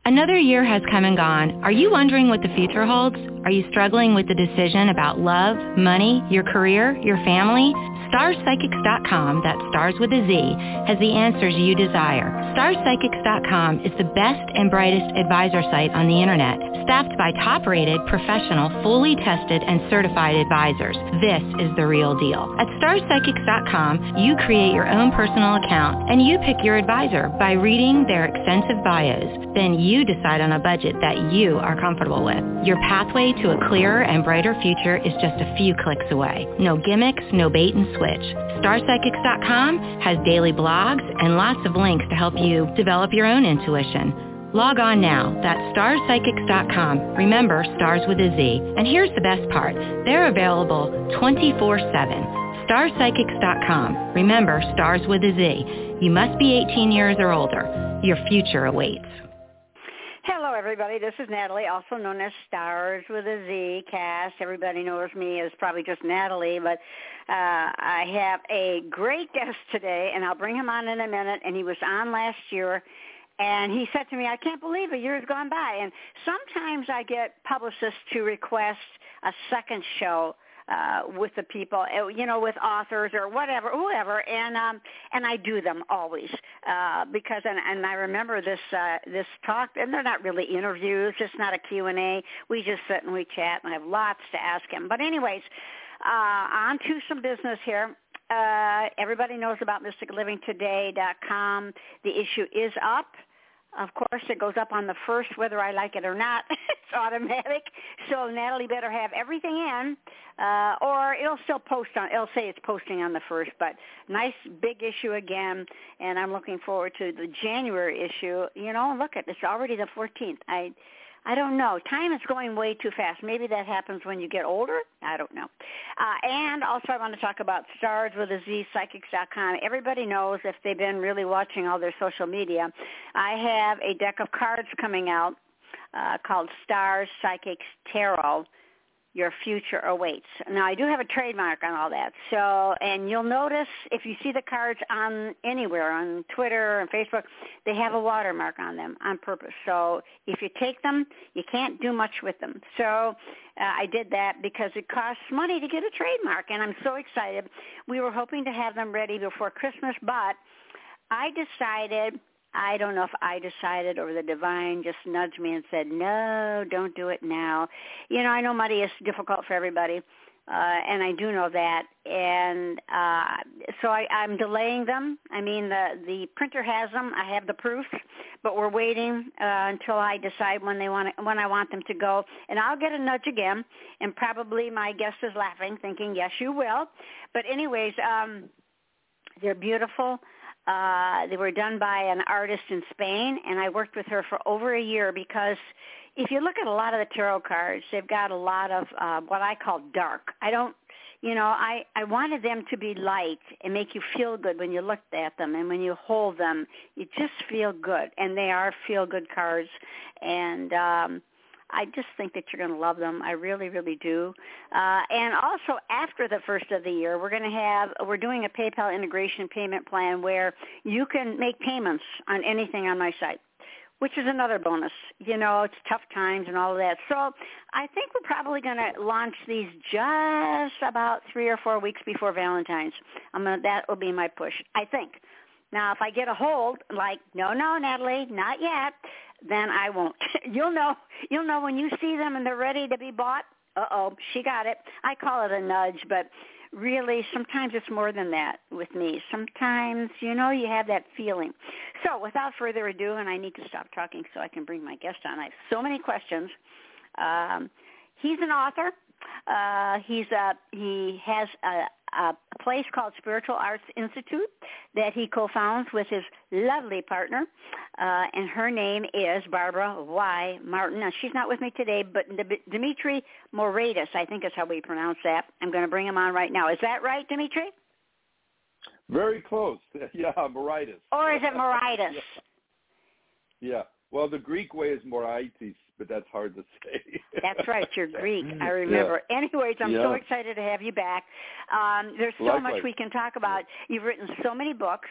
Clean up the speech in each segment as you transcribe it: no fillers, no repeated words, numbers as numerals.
Another year has come and gone. Are you wondering what the future holds? Are you struggling with the decision about love, money, your career, your family? StarsPsychics.com, that's stars with a Z, has the answers you desire. StarsPsychics.com is the best and brightest advisor site on the internet, staffed by top-rated, professional, fully tested, and certified advisors. This is the real deal. At StarsPsychics.com, you create your own personal account, and you pick your advisor by reading their extensive bios. Then you decide on a budget that you are comfortable with. Your pathway to a clearer and brighter future is just a few clicks away. No gimmicks, no bait and switch. StarPsychics.com has daily blogs and lots of links to help you develop your own intuition. Log on now. That's StarPsychics.com. Remember, stars with a Z. And here's the best part. They're available 24/7. StarPsychics.com. Remember, stars with a Z. You must be 18 years or older. Your future awaits. Hello, everybody. This is Natalie, also known as Stars with a Z Cast. Everybody knows me as probably just Natalie, but I have a great guest today, and I'll bring him on in a minute. And he was on last year, and he said to me, I can't believe a year's gone by. And sometimes I get publicists to request a second show with the people, with authors or whatever, whoever, and I do them always because and I remember this talk, and they're not really interviews, it's not a Q&A. We just sit and we chat, and I have lots to ask him. But anyways, on to some business here. Everybody knows about mysticlivingtoday.com. The issue is up. Of course, it goes up on the 1st, whether I like it or not. It's automatic. So Natalie better have everything in, or it'll still post on. It'll say it's posting on the 1st, but nice big issue again. And I'm looking forward to the January issue. Look, it's already the 14th. I don't know. Time is going way too fast. Maybe that happens when you get older. I don't know. And also I want to talk about Stars with a Z, Psychics.com. Everybody knows, if they've been really watching all their social media, I have a deck of cards coming out called Stars Psychics Tarot. Your future awaits. Now, I do have a trademark on all that. So, and you'll notice if you see the cards on anywhere, on Twitter and Facebook, they have a watermark on them on purpose. So if you take them, you can't do much with them. So I did that because it costs money to get a trademark, and I'm so excited. We were hoping to have them ready before Christmas, but I don't know if I decided or the divine just nudged me and said, no, don't do it now. I know money is difficult for everybody, and I do know that. And so I'm delaying them. I mean, the printer has them. I have the proof, but we're waiting until I decide when I want them to go. And I'll get a nudge again, and probably my guest is laughing, thinking, yes, you will. But anyways, they're beautiful. They were done by an artist in Spain, and I worked with her for over a year because if you look at a lot of the tarot cards, they've got a lot of what I call dark. I wanted them to be light and make you feel good when you looked at them, and when you hold them, you just feel good, and they are feel-good cards, and I just think that you're going to love them. I really, really do. And also, after the first of the year, we're doing a PayPal integration payment plan where you can make payments on anything on my site, which is another bonus. It's tough times and all of that. So I think we're probably going to launch these just about 3 or 4 weeks before Valentine's. That will be my push, I think. Now, if I get a hold, like, no, Natalie, not yet, then I won't. You'll know when you see them and they're ready to be bought. Uh-oh, she got it. I call it a nudge, but really sometimes it's more than that with me. Sometimes, you have that feeling. So without further ado, and I need to stop talking so I can bring my guest on. I have so many questions. He's an author. He has a place called Spiritual Arts Institute that he co-founds with his lovely partner, and her name is Barbara Y. Martin. Now, she's not with me today, but Dimitri Moraitis, I think is how we pronounce that. I'm going to bring him on right now. Is that right, Dimitri? Very close. Yeah, Moraitis. Or is it Moraitis? Yeah. Well, the Greek way is Moraitis, but that's hard to say. That's right. You're Greek. I remember. Yeah. Anyways, I'm so excited to have you back. There's so much we can talk about. You've written so many books.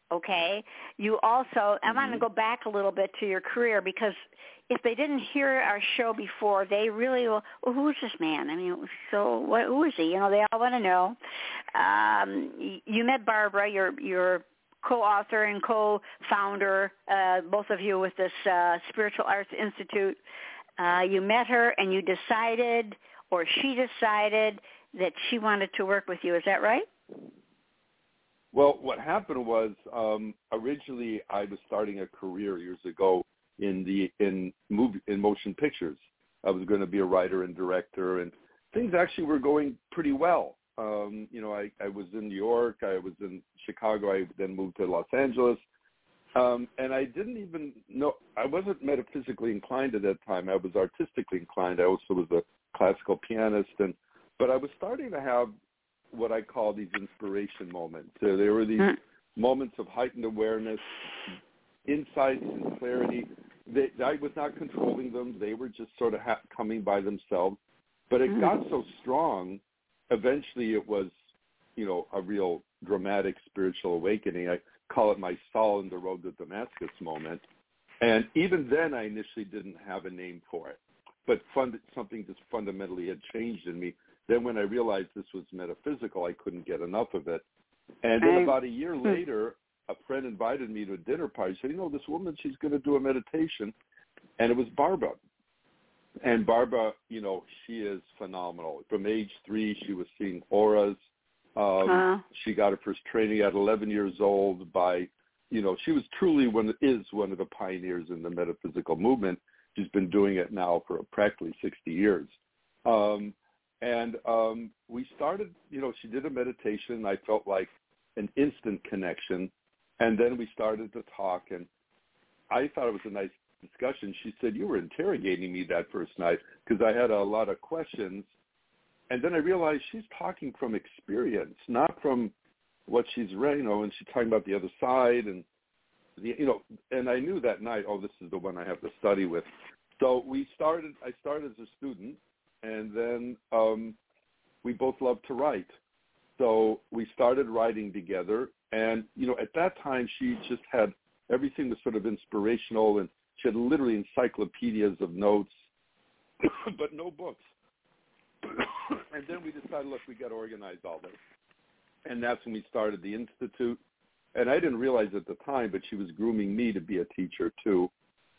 okay? You also, I want to go back a little bit to your career, because if they didn't hear our show before, they really will, well, who's this man? I mean, so who is he? You know, they all want to know. You met Barbara, your co-author and co-founder, both of you, with this Spiritual Arts Institute. You met her and you decided, or she decided, that she wanted to work with you. Is that right? Well, what happened was originally I was starting a career years ago in motion pictures. I was going to be a writer and director, and things actually were going pretty well. You know, I was in New York, I was in Chicago, I then moved to Los Angeles, and I didn't even know, I wasn't metaphysically inclined at that time. I was artistically inclined. I also was a classical pianist, but I was starting to have what I call these inspiration moments. So there were these moments of heightened awareness, insights and clarity. I was not controlling them. They were just sort of coming by themselves. But it got so strong, eventually it was, you know, a real dramatic spiritual awakening. I call it my Saul in the Road to Damascus moment. And even then, I initially didn't have a name for it. But something just fundamentally had changed in me. Then when I realized this was metaphysical, I couldn't get enough of it. And then about a year later, a friend invited me to a dinner party. She said, you know, this woman, she's going to do a meditation. And it was Barbara. And Barbara, you know, she is phenomenal. From age 3, she was seeing auras. She got her first training at 11 years old by, you know, she was truly one of the pioneers in the metaphysical movement. She's been doing it now for practically 60 years. We started, you know, she did a meditation. I felt like an instant connection. And then we started to talk, and I thought it was a nice discussion. She said, you were interrogating me that first night because I had a lot of questions. And then I realized she's talking from experience, not from what she's read, you know, and she's talking about the other side. And, you know, and I knew that night, oh, this is the one I have to study with. So I started as a student, and then we both loved to write. So we started writing together. And, you know, at that time, she just had, everything was sort of inspirational, and she had literally encyclopedias of notes, but no books. And then we decided, look, we got to organize all this. And that's when we started the Institute. And I didn't realize at the time, but she was grooming me to be a teacher too.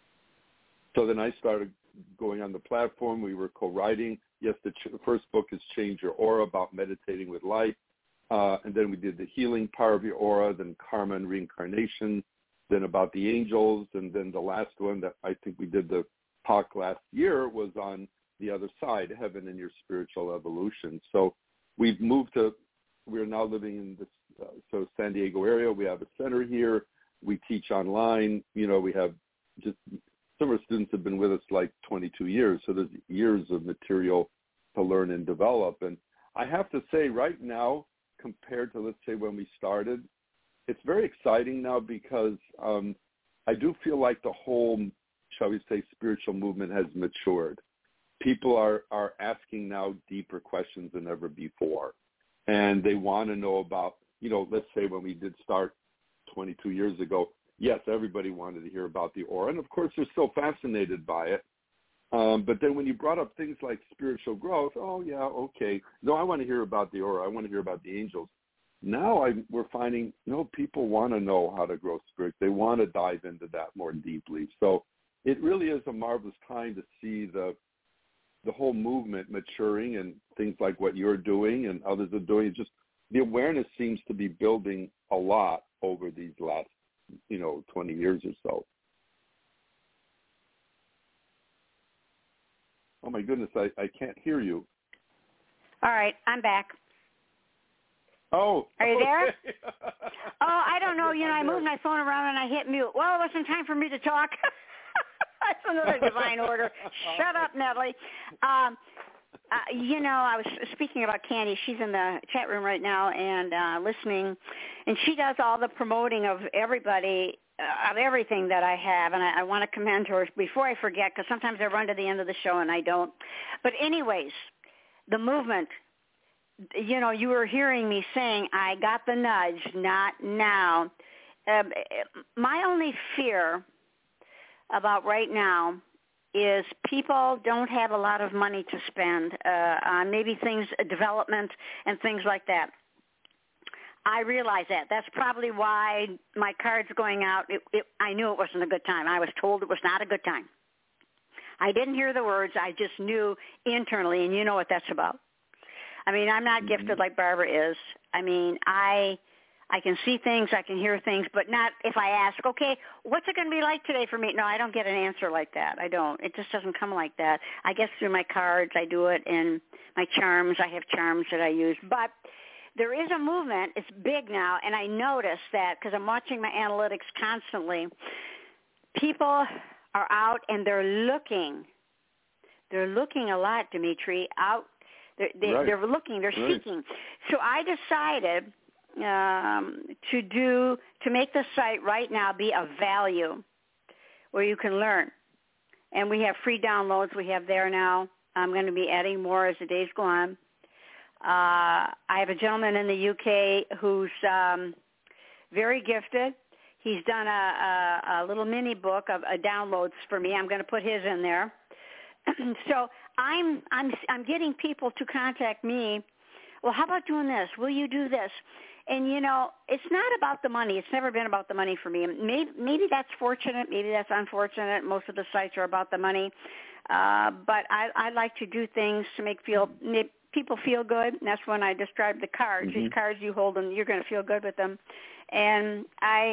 So then I started going on the platform. We were co-writing. Yes, the first book is Change Your Aura, about meditating with light. And then we did the healing power of your aura, then karma and reincarnation, then about the angels. And then the last one that I think we did the talk last year was on the other side, heaven and your spiritual evolution. So we've moved to, we're now living in this San Diego area. We have a center here. We teach online. You know, we have just, some of our students have been with us like 22 years. So there's years of material to learn and develop. And I have to say right now, compared to, let's say, when we started, it's very exciting now because I do feel like the whole, shall we say, spiritual movement has matured. People are asking now deeper questions than ever before. And they want to know about, you know, let's say when we did start 22 years ago, yes, everybody wanted to hear about the aura. And, of course, they're still fascinated by it. But then when you brought up things like spiritual growth, oh, yeah, okay. No, I want to hear about the aura. I want to hear about the angels. Now we're finding, no, people want to know how to grow spirit. They want to dive into that more deeply. So it really is a marvelous time to see the whole movement maturing, and things like what you're doing and others are doing. Just the awareness seems to be building a lot over these last, 20 years or so. Oh, my goodness, I can't hear you. All right, I'm back. Oh. Are you there? Okay. Oh, I don't know. I moved my phone around and I hit mute. Well, it wasn't time for me to talk. That's another divine order. Shut up, Natalie. I was speaking about Candy. She's in the chat room right now and listening, and she does all the promoting of everybody, of everything that I have, and I want to commend her before I forget, because sometimes I run to the end of the show and I don't. But anyways, the movement, you were hearing me saying, I got the nudge, not now. my only fear about right now is people don't have a lot of money to spend on maybe things, development and things like that. I realize that. That's probably why my card's going out. I knew it wasn't a good time. I was told it was not a good time. I didn't hear the words. I just knew internally, and you know what that's about. I mean, I'm not gifted like Barbara is. I mean, I can see things, I can hear things, but not if I ask, okay, what's it going to be like today for me? No, I don't get an answer like that. I don't. It just doesn't come like that. I guess through my cards, I do it, and my charms. I have charms that I use. But there is a movement. It's big now, and I notice that because I'm watching my analytics constantly. People are out, and they're looking. They're looking a lot, Dimitri, out. They're looking. They're seeking. So I decided to make the site right now be a value where you can learn. And we have free downloads we have there now. I'm going to be adding more as the days go on. I have a gentleman in the UK who's very gifted. He's done a little mini book of downloads for me. I'm going to put his in there. So I'm getting people to contact me. Well, how about doing this? Will you do this? And, you know, it's not about the money. It's never been about the money for me. Maybe that's fortunate. Maybe that's unfortunate. Most of the sites are about the money. But I like to do things to make people feel good. And that's when I describe the cards. Mm-hmm. These cards you hold them, you're going to feel good with them. And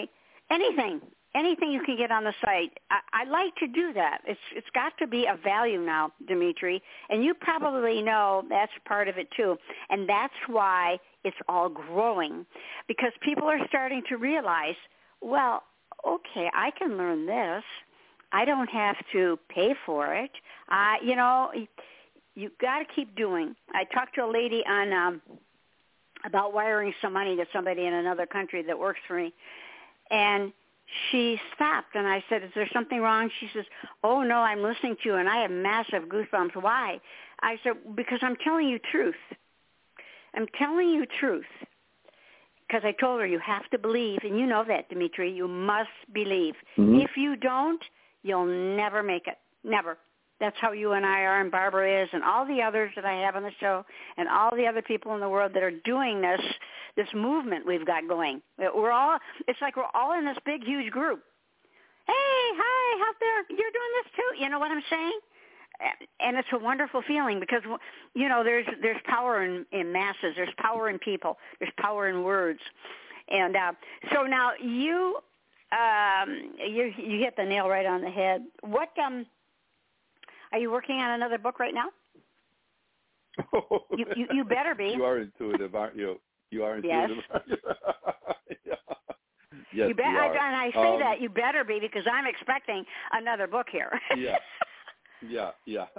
anything you can get on the site, I like to do that. It's got to be a value now, Dimitri, and you probably know that's part of it too. And that's why it's all growing, because people are starting to realize, well, okay, I can learn this. I don't have to pay for it. You know, you got to keep doing. I talked to a lady on about wiring some money to somebody in another country that works for me, and she stopped, and I said, is there something wrong? She says, oh, no, I'm listening to you, and I have massive goosebumps. Why? I said, because I'm telling you truth. I'm telling you truth. Because I told her, you have to believe, and you know that, Dimitri. You must believe. Mm-hmm. If you don't, you'll never make it. Never. That's how you and I are, and Barbara is, and all the others that I have on the show, and all the other people in the world that are doing this movement we've got going. It's like we're all in this big, huge group. Hey, hi, out there, you're doing this too. You know what I'm saying? And it's a wonderful feeling because, you know, there's power in masses. There's power in people. There's power in words. And so now you hit the nail right on the head. What are you working on another book right now? Oh, you better be. You are intuitive, aren't you? You are intuitive. Yes. Yeah. Yes, you bet. you are. And I say that you better be because I'm expecting another book here. Yeah.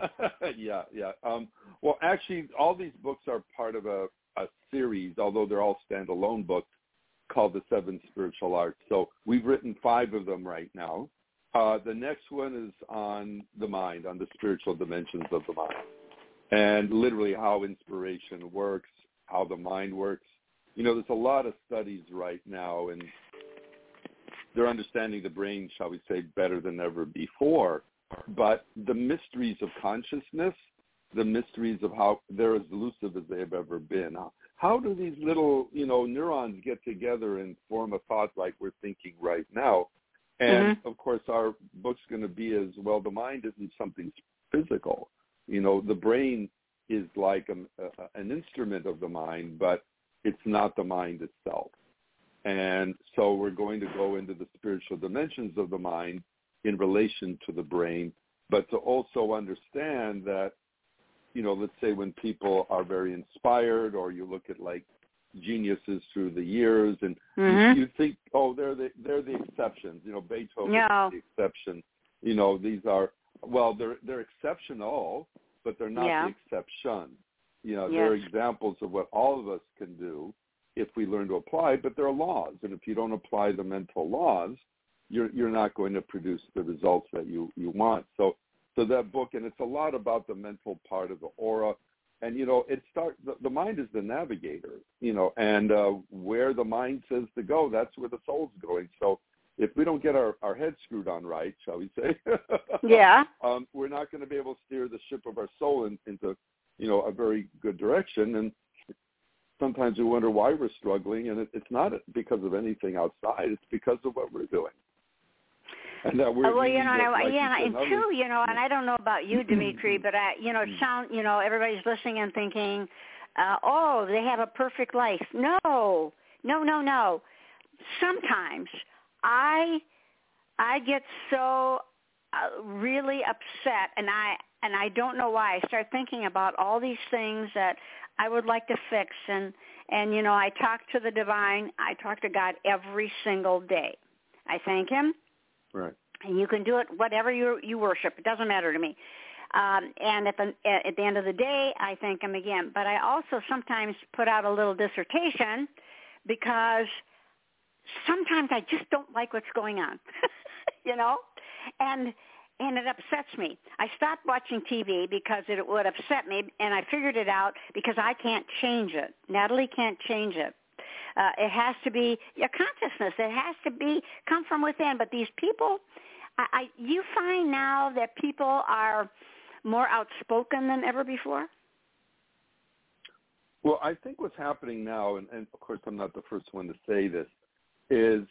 Well, actually, all these books are part of a series, although they're all standalone books, called The 7 Spiritual Arts. So we've written 5 of them right now. The next one is on the mind, on the spiritual dimensions of the mind, and literally how inspiration works, how the mind works. You know, there's a lot of studies right now, and they're understanding the brain, shall we say, better than ever before. But the mysteries of consciousness, the mysteries of how they're as elusive as they have ever been. How do these little, you know, neurons get together and form a thought like we're thinking right now? And, of course, our book's going to be as, well, the mind isn't something physical. You know, the brain is like an instrument of the mind, but it's not the mind itself. And so we're going to go into the spiritual dimensions of the mind in relation to the brain, but to also understand that, you know, let's say when people are very inspired, or you look at like geniuses through the years, and you think, oh, they're the exceptions. You know, Beethoven is the exception. You know, these are, well, they're exceptional, but they're not the exception. You know, they're examples of what all of us can do if we learn to apply, but there are laws, and if you don't apply the mental laws, you're not going to produce the results that you want. So that book, and it's a lot about the mental part of the aura, And, the mind is the navigator, and where the mind says to go, that's where the soul's going. So if we don't get our head screwed on right, shall we say, yeah, we're not going to be able to steer the ship of our soul into, a very good direction. And sometimes we wonder why we're struggling, and it's not because of anything outside. It's because of what we're doing. And that we're and I don't know about you, Dimitri, but everybody's listening and thinking, they have a perfect life. No. Sometimes I get so really upset, and I don't know why. I start thinking about all these things that I would like to fix, and I talk to the divine. I talk to God every single day. I thank him. Right. And you can do it whatever you worship. It doesn't matter to me. And at the end of the day, I thank him again. But I also sometimes put out a little dissertation because sometimes I just don't like what's going on, and it upsets me. I stopped watching TV because it would upset me, and I figured it out because I can't change it. Natalie can't change it. It has to be your consciousness. It has to come from within. But these people, you find now that people are more outspoken than ever before? Well, I think what's happening now, and of course I'm not the first one to say this, is,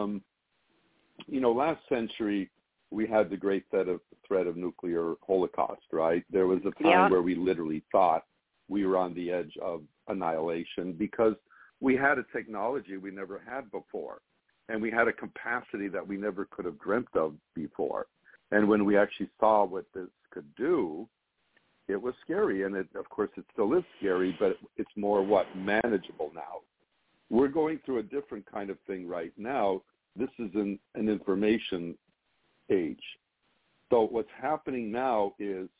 last century we had the great threat of nuclear holocaust, right? There was a time where we literally thought we were on the edge of annihilation because we had a technology we never had before, and we had a capacity that we never could have dreamt of before. And when we actually saw what this could do, it was scary. And of course, it still is scary, but it's more manageable now. We're going through a different kind of thing right now. This is an information age. So what's happening now is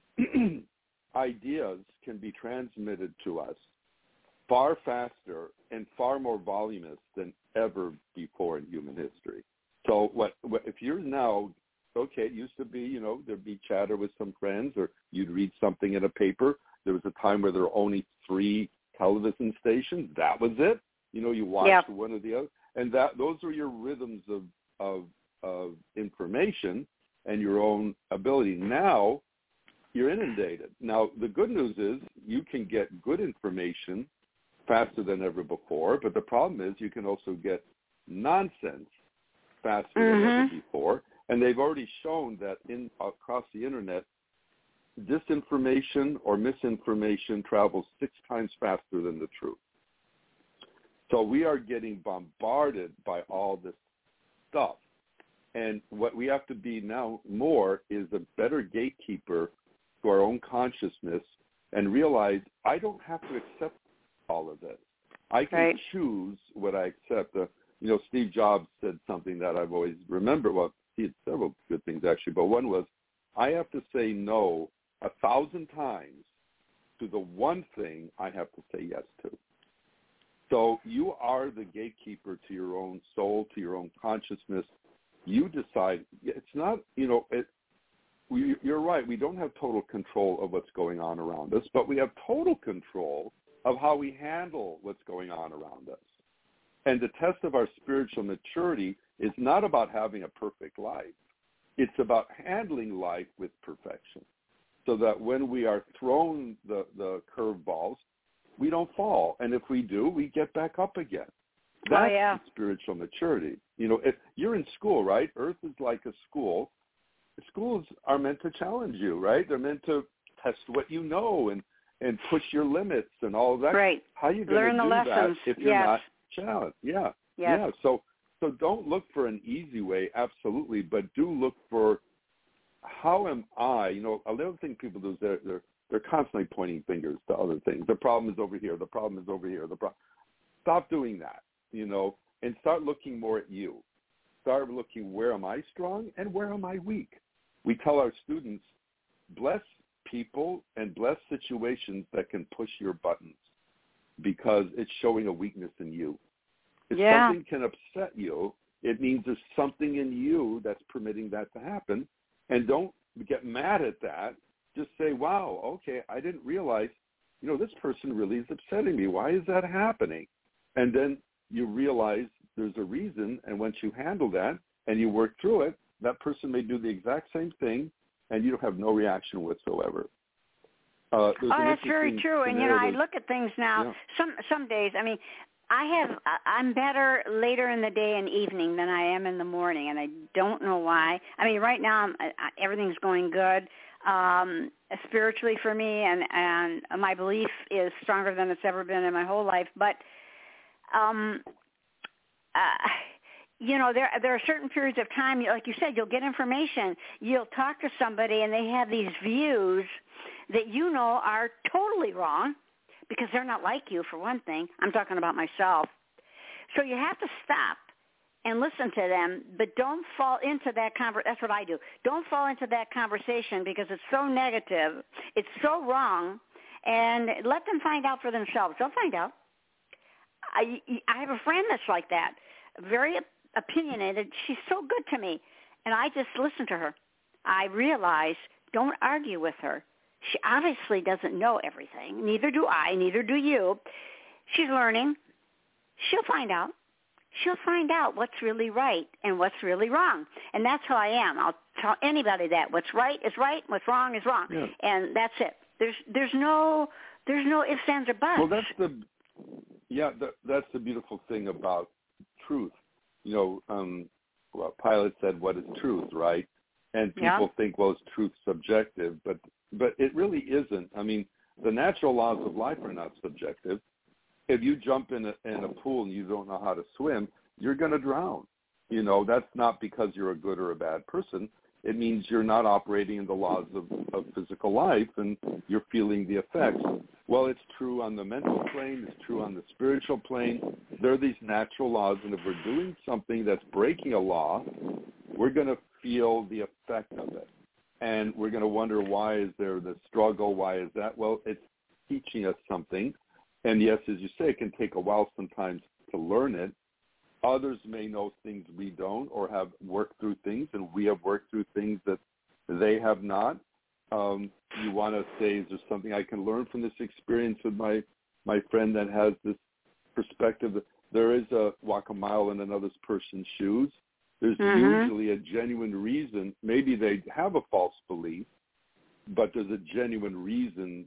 ideas can be transmitted to us far faster and far more voluminous than ever before in human history. So what if you're now, it used to be, there'd be chatter with some friends, or you'd read something in a paper. There was a time where there were only 3 television stations. That was it. You watched one or the other. And those are your rhythms of information and your own ability. Now you're inundated. Now, the good news is you can get good information faster than ever before, but the problem is you can also get nonsense faster than ever before. And they've already shown that across the internet, disinformation or misinformation travels 6 times faster than the truth. So we are getting bombarded by all this stuff. And what we have to be now more is a better gatekeeper to our own consciousness and realize I don't have to accept all of this. I can choose what I accept. Steve Jobs said something that I've always remembered. Well, he had several good things actually, but one was, I have to say no 1,000 times to the one thing I have to say yes to. So you are the gatekeeper to your own soul, to your own consciousness. You decide. It's not, you're right. We don't have total control of what's going on around us, but we have total control of how we handle what's going on around us. And the test of our spiritual maturity is not about having a perfect life. It's about handling life with perfection, so that when we are thrown the curveballs, we don't fall. And if we do, we get back up again. That's the spiritual maturity. If you're in school, right? Earth is like a school. Schools are meant to challenge you, right? They're meant to test what you know and push your limits and all of that. Right. How are you going to do that if you're not challenged? Yeah. So don't look for an easy way, absolutely, but do look for how am I? Another thing people do is they're constantly pointing fingers to other things. The problem is over here. The problem is over here. Stop doing that, and start looking more at you. Start looking, where am I strong and where am I weak? We tell our students, bless people and bless situations that can push your buttons, because it's showing a weakness in you. If something can upset you, it means there's something in you that's permitting that to happen. And don't get mad at that. Just say, wow, okay, I didn't realize this person really is upsetting me. Why is that happening? And then you realize there's a reason, and once you handle that and you work through it, that person may do the exact same thing, and you don't have no reaction whatsoever. That's very true. And I look at things now. Yeah. Some days, I'm better later in the day and evening than I am in the morning, and I don't know why. Right now everything's going good spiritually for me, and my belief is stronger than it's ever been in my whole life. But there are certain periods of time, like you said, you'll get information, you'll talk to somebody, and they have these views that are totally wrong because they're not like you, for one thing. I'm talking about myself. So you have to stop and listen to them, but don't fall into that that's what I do. Don't fall into that conversation because it's so negative, it's so wrong, and let them find out for themselves. They'll find out. I have a friend that's like that, very opinionated. She's so good to me, and I just listen to her. I realize, don't argue with her. She obviously doesn't know everything. Neither do I. Neither do you. She's learning. She'll find out. She'll find out what's really right and what's really wrong. And that's how I am. I'll tell anybody that. What's right is right. What's wrong is wrong. Yeah. And that's it. There's no ifs, ands, or buts. Well, that's the beautiful thing about truth. Pilate said, "What is truth?" Right? And people think, well, is truth subjective? But it really isn't. The natural laws of life are not subjective. If you jump in a pool and you don't know how to swim, you're going to drown. That's not because you're a good or a bad person. It means you're not operating in the laws of physical life, and you're feeling the effects. Well, it's true on the mental plane. It's true on the spiritual plane. There are these natural laws, and if we're doing something that's breaking a law, we're going to feel the effect of it. And we're going to wonder, why is there the struggle? Why is that? Well, it's teaching us something. And yes, as you say, it can take a while sometimes to learn it. Others may know things we don't, or have worked through things, and we have worked through things that they have not. You want to say, is there something I can learn from this experience with my friend that has this perspective? There is walk a mile in another person's shoes. There's usually a genuine reason. Maybe they have a false belief, but there's a genuine reason,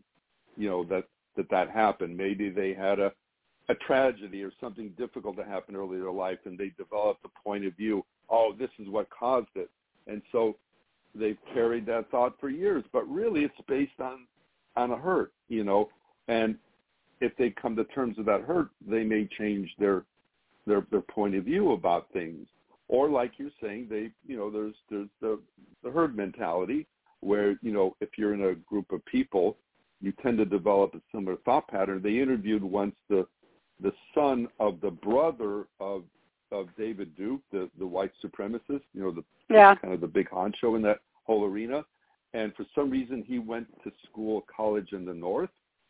that happened. Maybe they had a tragedy or something difficult that happened early in their life, and they developed a point of view, this is what caused it. And so they've carried that thought for years, but really it's based on a hurt, and if they come to terms with that hurt, they may change their point of view about things. Or like you're saying, there's the herd mentality where, if you're in a group of people, you tend to develop a similar thought pattern. They interviewed once the son of the brother of David Duke, the white supremacist, kind of the big honcho in that whole arena. And for some reason, he went to college in the North.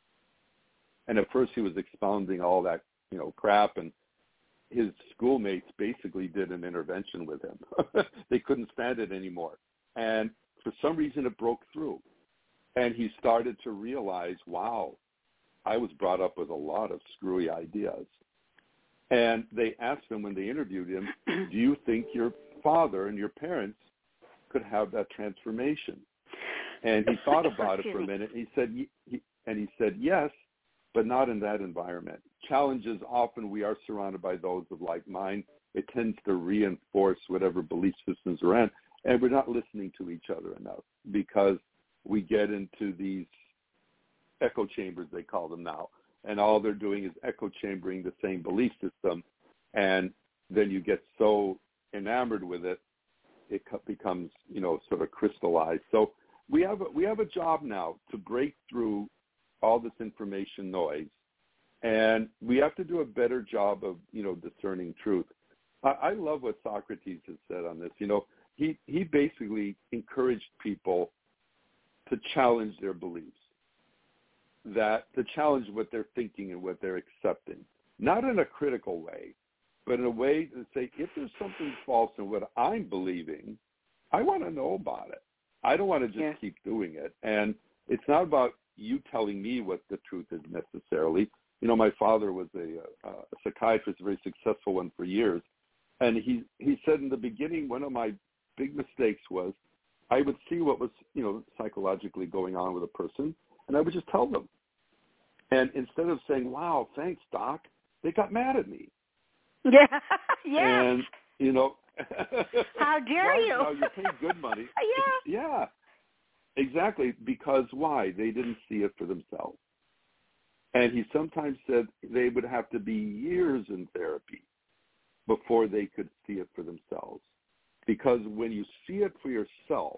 And at first he was expounding all that, crap, and his schoolmates basically did an intervention with him. They couldn't stand it anymore. And for some reason it broke through. And he started to realize, wow, I was brought up with a lot of screwy ideas. And they asked him when they interviewed him, do you think your father and your parents could have that transformation? And he thought about it for a minute. He said yes, but not in that environment. Challenges, often we are surrounded by those of like mind. It tends to reinforce whatever belief systems we're in, and we're not listening to each other enough because we get into these echo chambers, they call them now, and all they're doing is echo chambering the same belief system, and then you get so enamored with it, it becomes, sort of crystallized. So we have a job now to break through all this information noise, and we have to do a better job of, discerning truth. I love what Socrates has said on this. He basically encouraged people to challenge their beliefs, to challenge what they're thinking and what they're accepting, not in a critical way, but in a way to say, if there's something false in what I'm believing, I want to know about it. I don't want to just keep doing it. And it's not about you telling me what the truth is necessarily. You know, my father was a psychiatrist, a very successful one for years. And he said in the beginning, one of my big mistakes was I would see what was, you know, psychologically going on with a person, and I would just tell them. And instead of saying, wow, thanks, Doc, they got mad at me. Yeah, yeah. And, you know. How dare you? Now you're paying good money. Yeah. Yeah, exactly. Because why? They didn't see it for themselves. And he sometimes said they would have to be years in therapy before they could see it for themselves. Because when you see it for yourself,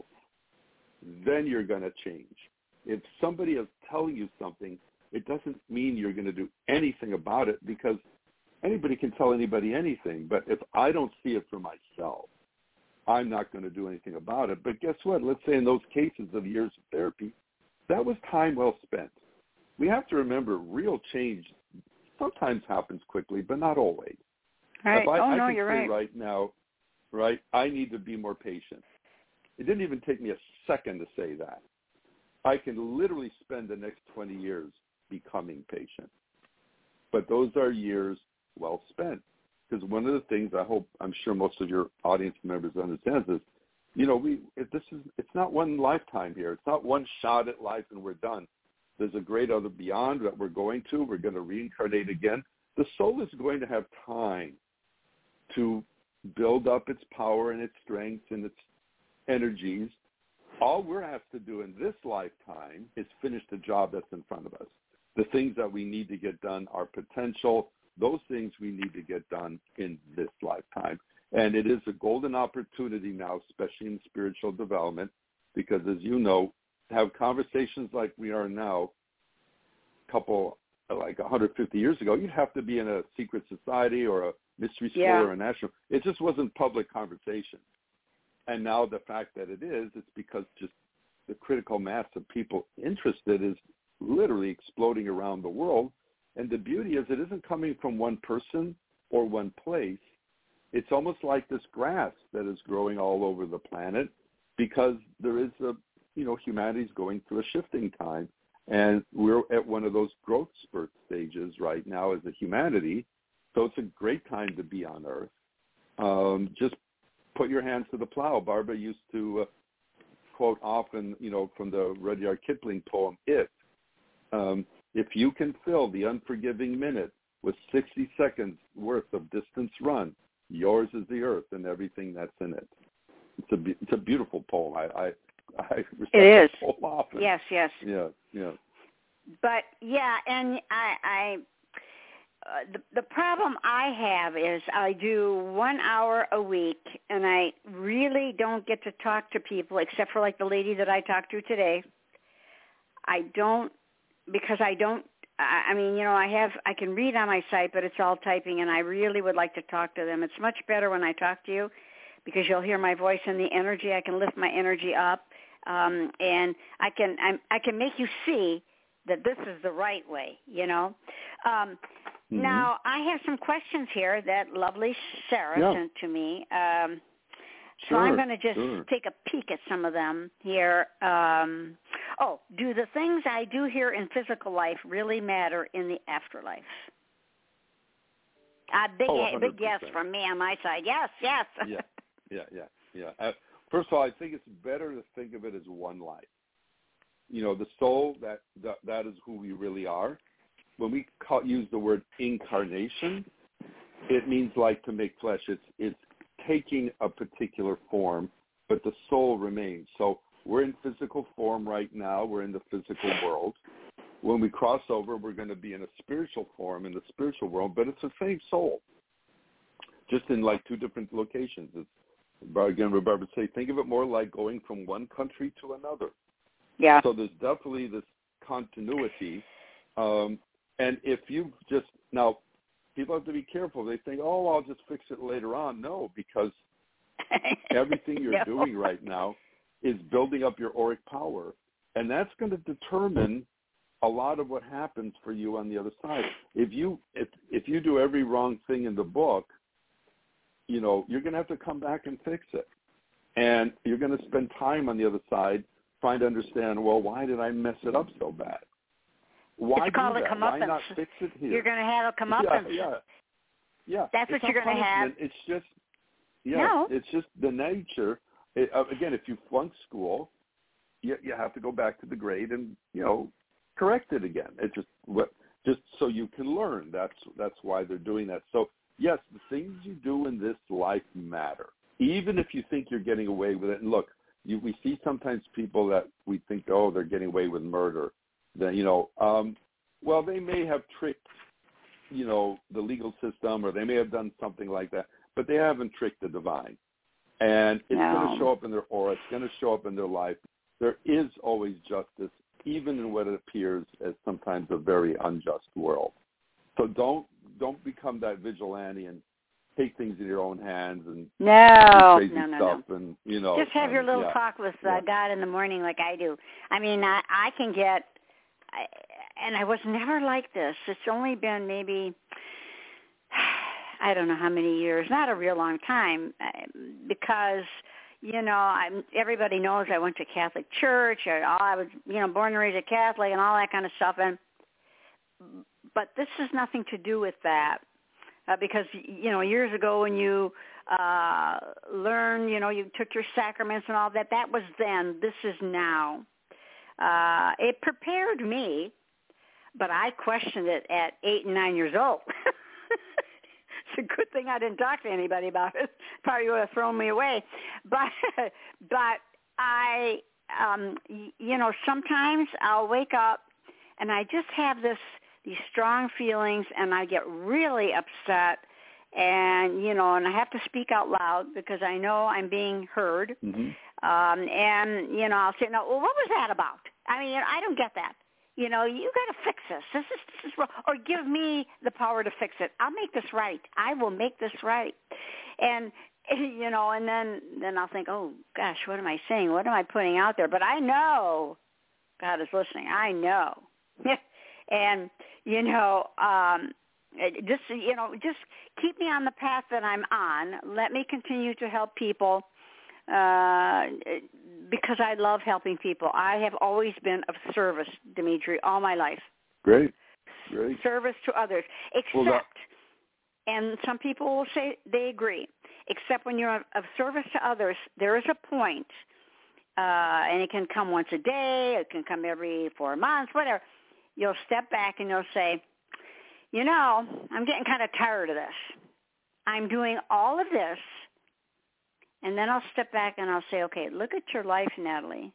then you're going to change. If somebody is telling you something, it doesn't mean you're going to do anything about it, because anybody can tell anybody anything. But if I don't see it for myself, I'm not going to do anything about it. But guess what? Let's say in those cases of years of therapy, that was time well spent. We have to remember real change sometimes happens quickly, but not always. Right. I can you're say right. right now, right, I need to be more patient. It didn't even take me a second to say that. I can literally spend the next 20 years becoming patient. But those are years well spent. Because one of the things I'm sure most of your audience members understands is, you know, it's not one lifetime here. It's not one shot at life and we're done. There's a great other beyond that we're going to. We're going to reincarnate again. The soul is going to have time to build up its power and its strength and its energies. All we're asked to do in this lifetime is finish the job that's in front of us. The things that we need to get done, our potential, those things we need to get done in this lifetime. And it is a golden opportunity now, especially in spiritual development, because as you know, to have conversations like we are now, like 150 years ago, you'd have to be in a secret society or a mystery school or a national. It just wasn't public conversation. And now the fact that it is, it's because just the critical mass of people interested is literally exploding around the world. And the beauty is it isn't coming from one person or one place. It's almost like this grass that is growing all over the planet, because there is humanity's going through a shifting time. And we're at one of those growth spurt stages right now as a humanity. So it's a great time to be on Earth. Just put your hands to the plow. Barbara used to quote often, from the Rudyard Kipling poem, if you can fill the unforgiving minute with 60 seconds worth of distance run, yours is the earth and everything that's in it. It's a beautiful poem. I recite it is. The poem often. Yes. Yeah. But and the problem I have is I do 1 hour a week, and I really don't get to talk to people except for like the lady that I talked to today. I can read on my site, but it's all typing, and I really would like to talk to them. It's much better when I talk to you because you'll hear my voice and the energy. I can lift my energy up, and I can make you see that this is the right way, Now, I have some questions here that lovely Sarah sent to me. So I'm going to just take a peek at some of them here. Do the things I do here in physical life really matter in the afterlife? Big yes from me on my side. Yes. Yeah. First of all, I think it's better to think of it as one life. The soul, that is who we really are. When we use the word incarnation, it means like to make flesh. It's taking a particular form, but the soul remains. So we're in physical form right now. We're in the physical world. When we cross over, we're going to be in a spiritual form in the spiritual world, but it's the same soul, just in like two different locations. Again, Barbara would say, think of it more like going from one country to another. Yeah. So there's definitely this continuity. And if you now, people have to be careful. They think, I'll just fix it later on. No, because everything you're doing right now is building up your auric power. And that's going to determine a lot of what happens for you on the other side. If you do every wrong thing in the book, you're going to have to come back and fix it. And you're going to spend time on the other side trying to understand, well, why did I mess it up so bad? Why it's called do a that? comeuppance. Why not fix it here? You're going to have a comeuppance. Yeah. That's what you're going to have. It's just, No. it's just the nature. Again, if you flunk school, you have to go back to the grade and, correct it again. It's just so you can learn. That's why they're doing that. So, yes, the things you do in this life matter, even if you think you're getting away with it. And look, we see sometimes people that we think, oh, they're getting away with murder. Then, well, they may have tricked, the legal system, or they may have done something like that, but they haven't tricked the divine. And it's going to show up in their aura. It's going to show up in their life. There is always justice, even in what it appears as sometimes a very unjust world. So don't become that vigilante and take things in your own hands and do crazy stuff. And just have your little talk with God in the morning, like I do. I mean, I can get, and I was never like this. It's only been maybe, I don't know how many years, not a real long time, because everybody knows I went to Catholic church. I was, born and raised a Catholic and all that kind of stuff. But this has nothing to do with that. Because, years ago when you learned, you took your sacraments and all that, that was then. This is now. It prepared me, but I questioned it at 8 and 9 years old. It's a good thing I didn't talk to anybody about it. Probably would have thrown me away. But I, sometimes I'll wake up and I just have these strong feelings, and I get really upset, and and I have to speak out loud because I know I'm being heard. Mm-hmm. And I'll say, no, well, what was that about? I mean, I don't get that. You got to fix this. This is wrong. Or give me the power to fix it. I'll make this right. I will make this right. And and then I'll think, oh gosh, what am I saying? What am I putting out there? But I know God is listening. I know. And, just keep me on the path that I'm on. Let me continue to help people because I love helping people. I have always been of service, Dimitri, all my life. Great. Service to others. Except, and some people will say they agree, except when you're of service to others, there is a point, and it can come once a day, it can come every 4 months, whatever. You'll step back and you'll say, I'm getting kind of tired of this. I'm doing all of this. And then I'll step back and I'll say, okay, look at your life, Natalie.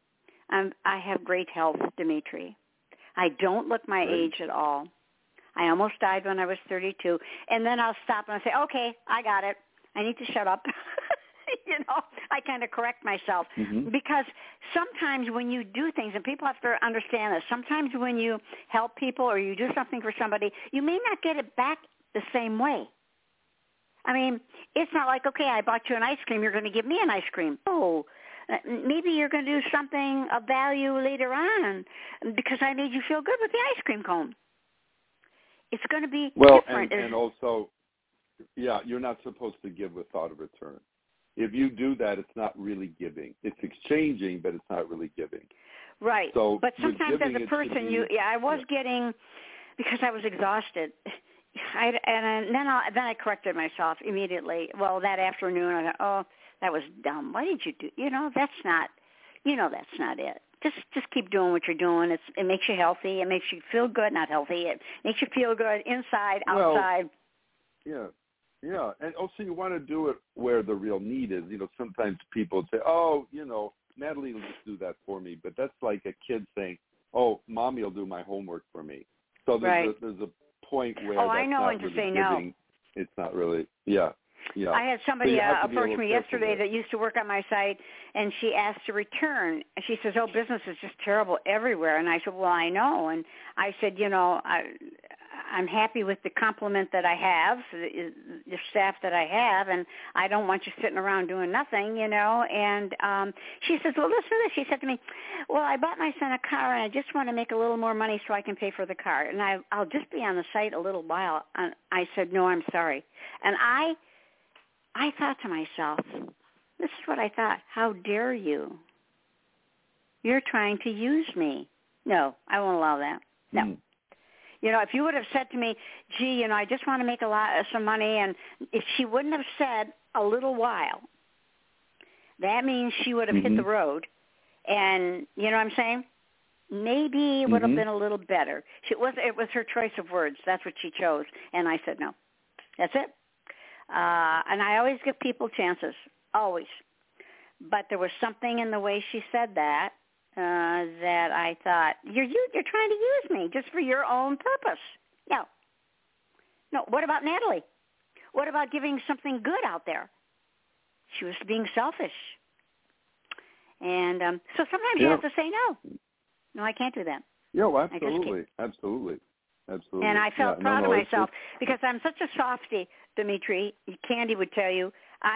I have great health, Dimitri. I don't look my age at all. I almost died when I was 32. And then I'll stop and I'll say, okay, I got it. I need to shut up. I kind of correct myself because sometimes when you do things, and people have to understand this, sometimes when you help people or you do something for somebody, you may not get it back the same way. I mean, it's not like, okay, I bought you an ice cream, you're going to give me an ice cream. Oh, maybe you're going to do something of value later on because I made you feel good with the ice cream cone. It's going to be different. And also, you're not supposed to give without a return. If you do that, it's not really giving. It's exchanging, but it's not really giving. Right. So but sometimes as a person, I was getting, because I was exhausted. Then I corrected myself immediately. Well, that afternoon, I thought, oh, that was dumb. Why did you do? That's not it. Just keep doing what you're doing. It makes you healthy. It makes you feel good. Not healthy. It makes you feel good inside, outside. Yeah, and also you want to do it where the real need is. Sometimes people say, oh, Natalie will just do that for me. But that's like a kid saying, oh, Mommy will do my homework for me. So there's a point where that's I know not when to really say giving. no. It's not really, I had somebody approach me yesterday that used to work on my site, and she asked to return. And she says, oh, business is just terrible everywhere. And I said, well, I know. And I said, I'm happy with the compliment that I have, the staff that I have, and I don't want you sitting around doing nothing, And she says, well, listen to this. She said to me, well, I bought my son a car, and I just want to make a little more money so I can pay for the car, and I'll just be on the site a little while. And I said, no, I'm sorry. And I thought to myself, this is what I thought. How dare you? You're trying to use me. No, I won't allow that. No. Mm. You know, if you would have said to me, gee, you know, I just want to make some money, and if she wouldn't have said a little while, that means she would have hit the road. And, you know what I'm saying? Maybe it would have been a little better. It was her choice of words. That's what she chose. And I said no. That's it. And I always give people chances, always. But there was something in the way she said that that I thought, you're trying to use me just for your own purpose. No. What about Natalie? What about giving something good out there? She was being selfish. And so sometimes you have to say no. No, I can't do that. Yeah, well, absolutely. And I felt proud of myself because I'm such a softie, Dimitri. Candy would tell you.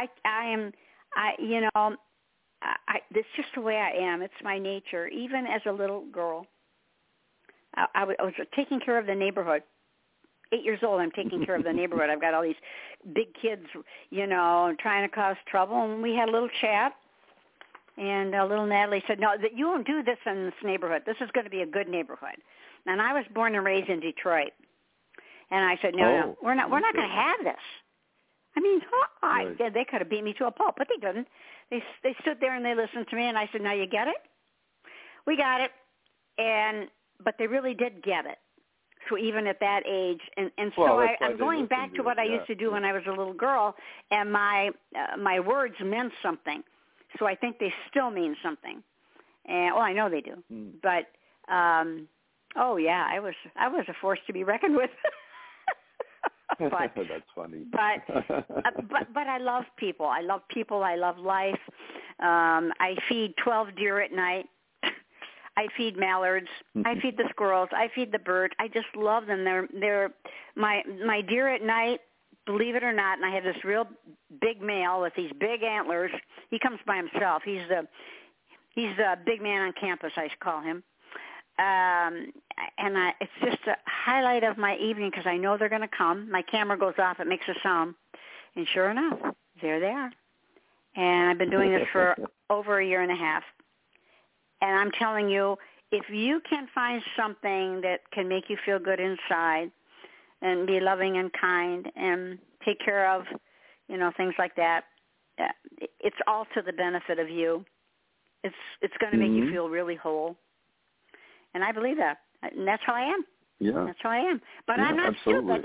It's just the way I am. It's my nature. Even as a little girl, I was taking care of the neighborhood. 8 years old, I'm taking care of the neighborhood. I've got all these big kids, you know, trying to cause trouble. And we had a little chat. And little Natalie said, no, you won't do this in this neighborhood. This is going to be a good neighborhood. And I was born and raised in Detroit. And I said, no, we're not going to have this. I mean, they could have beat me to a pulp, but they didn't. They stood there and they listened to me, and I said, now you get it? We got it. But they really did get it. So even at that age, I'm going back to what I used to do when I was a little girl, and my words meant something. So I think they still mean something. And I know they do. But I was a force to be reckoned with. But that's funny. But I love people. I love people. I love life. I feed 12 deer at night. I feed mallards. I feed the squirrels. I feed the bird. I just love them. They're my deer at night. Believe it or not, and I have this real big male with these big antlers. He comes by himself. He's the big man on campus, I call him. It's just a highlight of my evening because I know they're going to come. My camera goes off. It makes a sound. And sure enough, there they are. And I've been doing this for over a year and a half. And I'm telling you, if you can find something that can make you feel good inside, and be loving and kind and take care of, you know, things like that. It's all to the benefit of you. It's going to make you feel really whole. And I believe that. And that's how I am. Yeah. That's how I am. But I'm not stupid.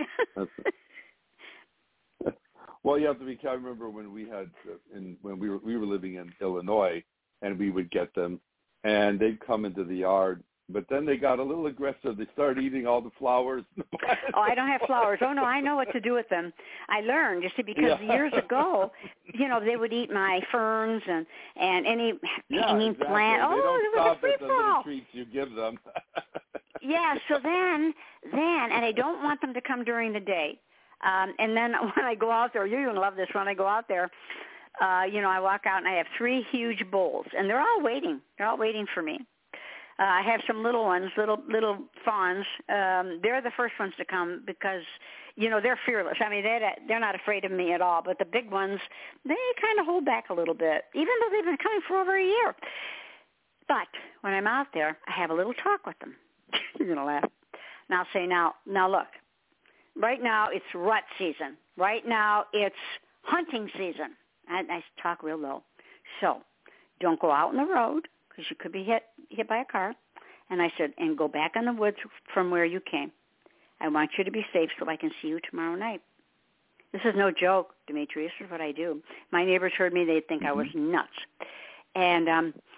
Well, you have to be. I remember when we had, when we were living in Illinois, and we would get them, and they'd come into the yard. But then they got a little aggressive. They started eating all the flowers. I don't have flowers. Oh, no, I know what to do with them. I learned, you see, because years ago, you know, they would eat my ferns and any hanging plant. They don't it was a free stop at the little treats you give them. Yeah, so then, and I don't want them to come during the day. And then when I go out there, you're going to love this, when I go out there, you know, I walk out and I have 3 huge bowls, and they're all waiting. They're all waiting for me. I have some little ones, little fawns. They're the first ones to come because, you know, they're fearless. I mean, they're not afraid of me at all. But the big ones, they kind of hold back a little bit, even though they've been coming for over a year. But when I'm out there, I have a little talk with them. You're going to laugh. And I'll say, now look, right now it's rut season. Right now it's hunting season. And I talk real low. So don't go out on the road, because you could be hit by a car. And I said, and go back in the woods from where you came. I want you to be safe so I can see you tomorrow night. This is no joke, Dimitri. This is what I do. My neighbors heard me. They'd think I was nuts. And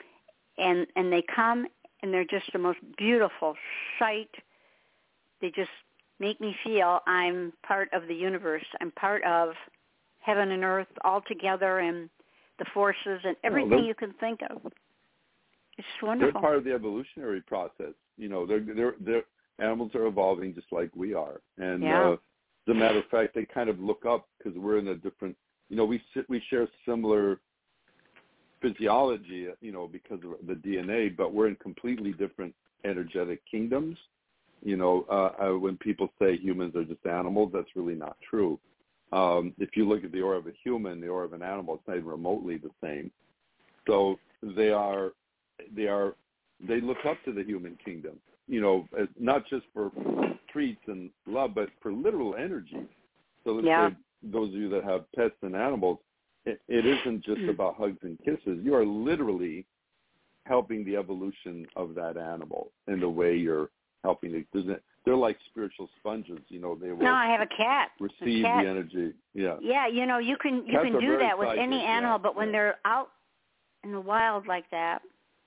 they come, and they're just the most beautiful sight. They just make me feel I'm part of the universe. I'm part of heaven and earth all together, and the forces and everything you can think of. It's wonderful. They're part of the evolutionary process. You know, they're animals are evolving just like we are. And as a matter of fact, they kind of look up because we're in a different, you know, we share similar physiology, you know, because of the DNA, but we're in completely different energetic kingdoms. You know, when people say humans are just animals, that's really not true. If you look at the aura of a human, the aura of an animal, it's not even remotely the same. So they are they look up to the human kingdom, you know, not just for treats and love, but for literal energy. So let's say those of you that have pets and animals, it isn't just about hugs and kisses. You are literally helping the evolution of that animal in the way you're helping it. They're like spiritual sponges, you know. They will. No, I have a cat. Receive the energy. Yeah. Yeah, you know, you can do that with any animal, but when they're out in the wild like that,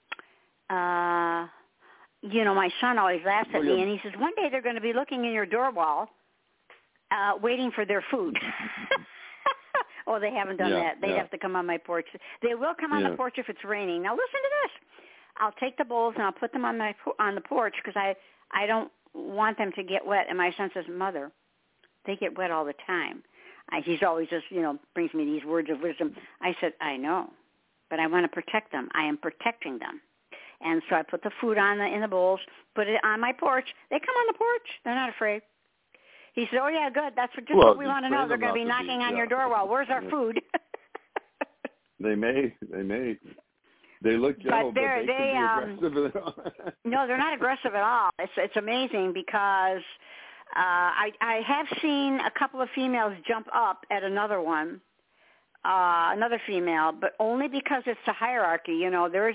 you know, my son always laughs at me, and he says, one day they're going to be looking in your door wall, waiting for their food. Oh, they haven't done that. They'd have to come on my porch. They will come on the porch if it's raining. Now, listen to this. I'll take the bowls and I'll put them on the porch because I don't want them to get wet. And my son says, Mother, they get wet all the time. He's always just, you know, brings me these words of wisdom. I said, I know, but I want to protect them. I am protecting them. And so I put the food in the bowls, put it on my porch. They come on the porch. They're not afraid. He said, oh, yeah, good. That's what we want to know. They're going to be knocking on your door. Well, where's our food? They may. They look gentle, but they can be aggressive. No, they're not aggressive at all. It's amazing because I have seen a couple of females jump up at another one, another female, but only because it's a hierarchy. You know, there's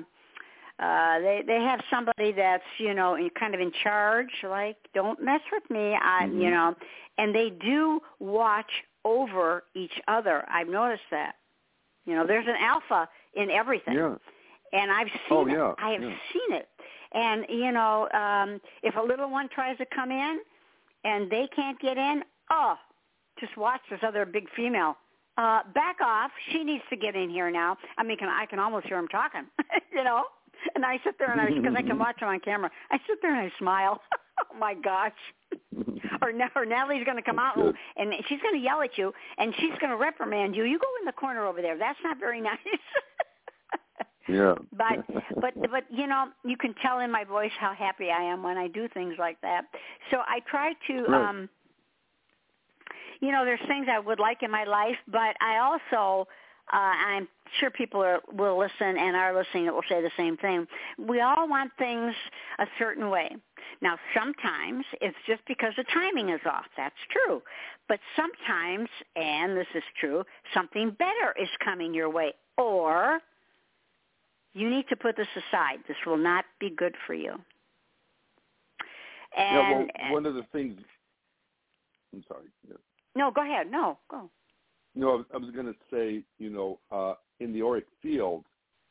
they have somebody that's, you know, kind of in charge, like, don't mess with me, you know, and they do watch over each other. I've noticed that. You know, there's an alpha in everything. Yeah. And I've seen it. I have seen it. And, you know, if a little one tries to come in and they can't get in, just watch this other big female. Back off. She needs to get in here now. I mean, I can almost hear them talking, you know. And I sit there and because I can watch them on camera, I sit there and I smile. Oh, my gosh. Or Natalie's going to come out and she's going to yell at you and she's going to reprimand you. You go in the corner over there. That's not very nice. Yeah. But you know, you can tell in my voice how happy I am when I do things like that. So I try to, you know, there's things I would like in my life, but I also, I'm sure people will listen and are listening that will say the same thing. We all want things a certain way. Now, sometimes it's just because the timing is off. That's true. But sometimes, and this is true, something better is coming your way. Or you need to put this aside. This will not be good for you. And one of the things, I'm sorry. Yeah. No, go ahead. No, go. No, I was going to say, you know, in the auric field,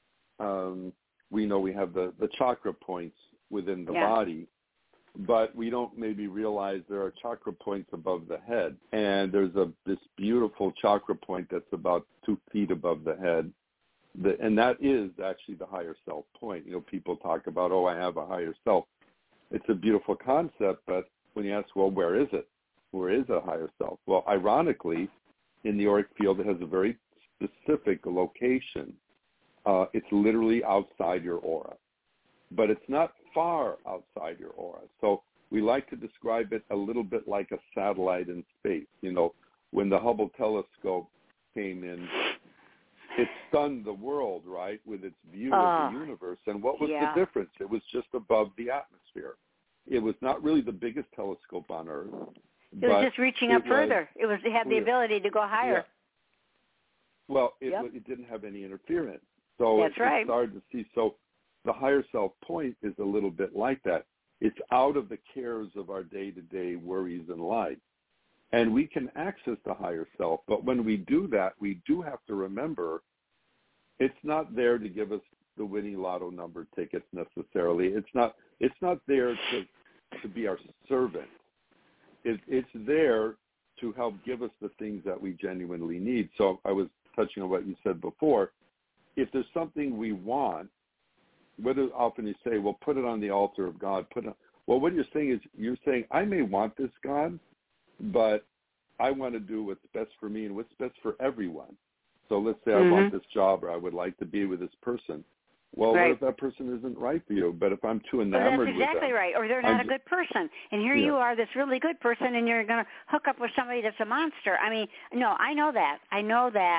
we know we have the chakra points within the body, but we don't maybe realize there are chakra points above the head. And there's this beautiful chakra point that's about 2 feet above the head. And that is actually the higher self point. You know, people talk about, I have a higher self. It's a beautiful concept, but when you ask, well, where is it? Where is a higher self? Well, ironically, in the auric field, it has a very specific location. It's literally outside your aura, but it's not far outside your aura. So we like to describe it a little bit like a satellite in space. You know, when the Hubble telescope came in, it stunned the world, right, with its view of the universe. And what was the difference? It was just above the atmosphere. It was not really the biggest telescope on Earth. It was just reaching up further. It had the ability to go higher. Yeah. Well, it didn't have any interference. So That's right. It's hard to see. So the higher self point is a little bit like that. It's out of the cares of our day-to-day worries in life. And we can access the higher self. But when we do that, we do have to remember it's not there to give us the winning lotto number tickets necessarily. It's not there to be our servant. It's there to help give us the things that we genuinely need. So I was touching on what you said before. If there's something we want, whether often you say, well, put it on the altar of God. Well, what you're saying is I may want this, God, but I want to do what's best for me and what's best for everyone. So let's say I want this job or I would like to be with this person. Well, what if that person isn't right for you? But if I'm too enamored with them. That's exactly right. Or they're not a good person. And here you are, this really good person, and you're going to hook up with somebody that's a monster. I mean, no, I know that.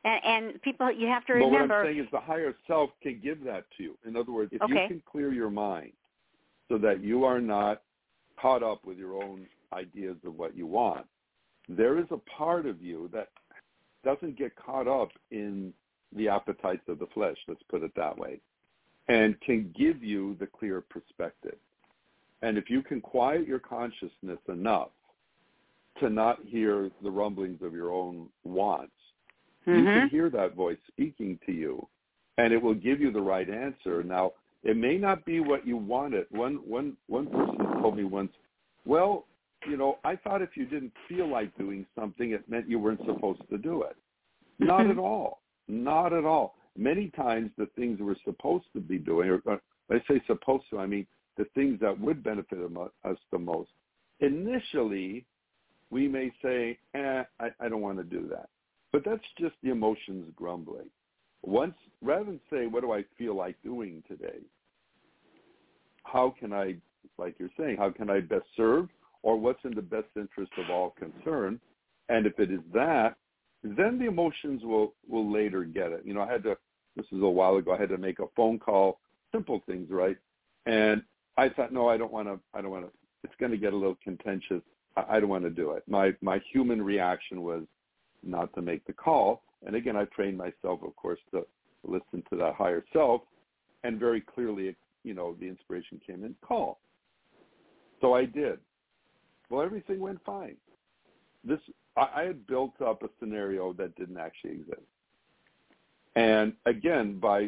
And people, you have to But remember. what I'm saying is the higher self can give that to you. In other words, if you can clear your mind so that you are not caught up with your own ideas of what you want, there is a part of you that doesn't get caught up in the appetites of the flesh, let's put it that way, and can give you the clear perspective. And if you can quiet your consciousness enough to not hear the rumblings of your own wants, you can hear that voice speaking to you, and it will give you the right answer. Now, it may not be what you wanted. One person told me once, well, you know, I thought if you didn't feel like doing something, it meant you weren't supposed to do it. Not at all. Not at all. Many times the things we're supposed to be doing, or when I say supposed to, I mean the things that would benefit us the most, initially we may say, I don't want to do that. But that's just the emotions grumbling. Rather than say, what do I feel like doing today? How can I, like you're saying, how can I best serve, or what's in the best interest of all concerned? And if it is that, then the emotions will later get it. You know, this was a while ago, I had to make a phone call, simple things, right? And I thought, no, I don't want to, it's going to get a little contentious. I don't want to do it. My human reaction was not to make the call. And again, I trained myself, of course, to listen to that higher self. And very clearly, you know, the inspiration came in, call. So I did. Well, everything went fine. I had built up a scenario that didn't actually exist. And again, by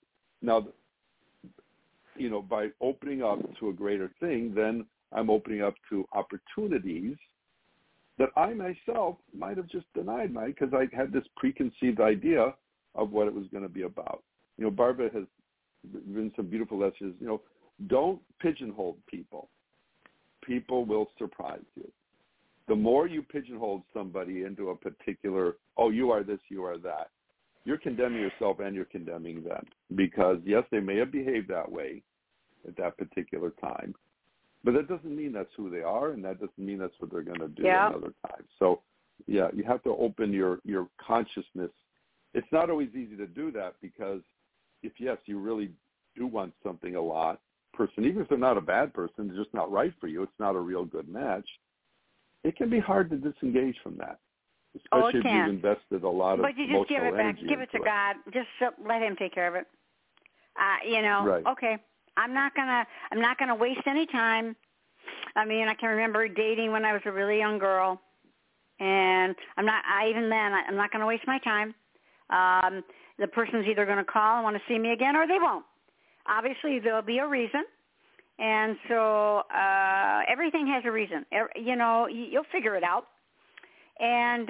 opening up to a greater thing, then I'm opening up to opportunities that I myself might have just denied because I had this preconceived idea of what it was going to be about. You know, Barbara has written some beautiful lessons. You know, don't pigeonhole people. People will surprise you. The more you pigeonhole somebody into a particular, oh, you are this, you are that, you're condemning yourself and you're condemning them. Because, yes, they may have behaved that way at that particular time, but that doesn't mean that's who they are, and that doesn't mean that's what they're going to do another time. So, yeah, you have to open your consciousness. It's not always easy to do that because if, yes, you really do want something a lot, even if they're not a bad person, they're just not right for you, it's not a real good match, it can be hard to disengage from that, especially if you've invested a lot of emotional energy. But you just give it back. Give it to God. Just let Him take care of it. Right. Okay. I'm not gonna waste any time. I mean, I can remember dating when I was a really young girl, and I'm not gonna waste my time. The person's either going to call and want to see me again, or they won't. Obviously, there'll be a reason. And so everything has a reason. You know, you'll figure it out. And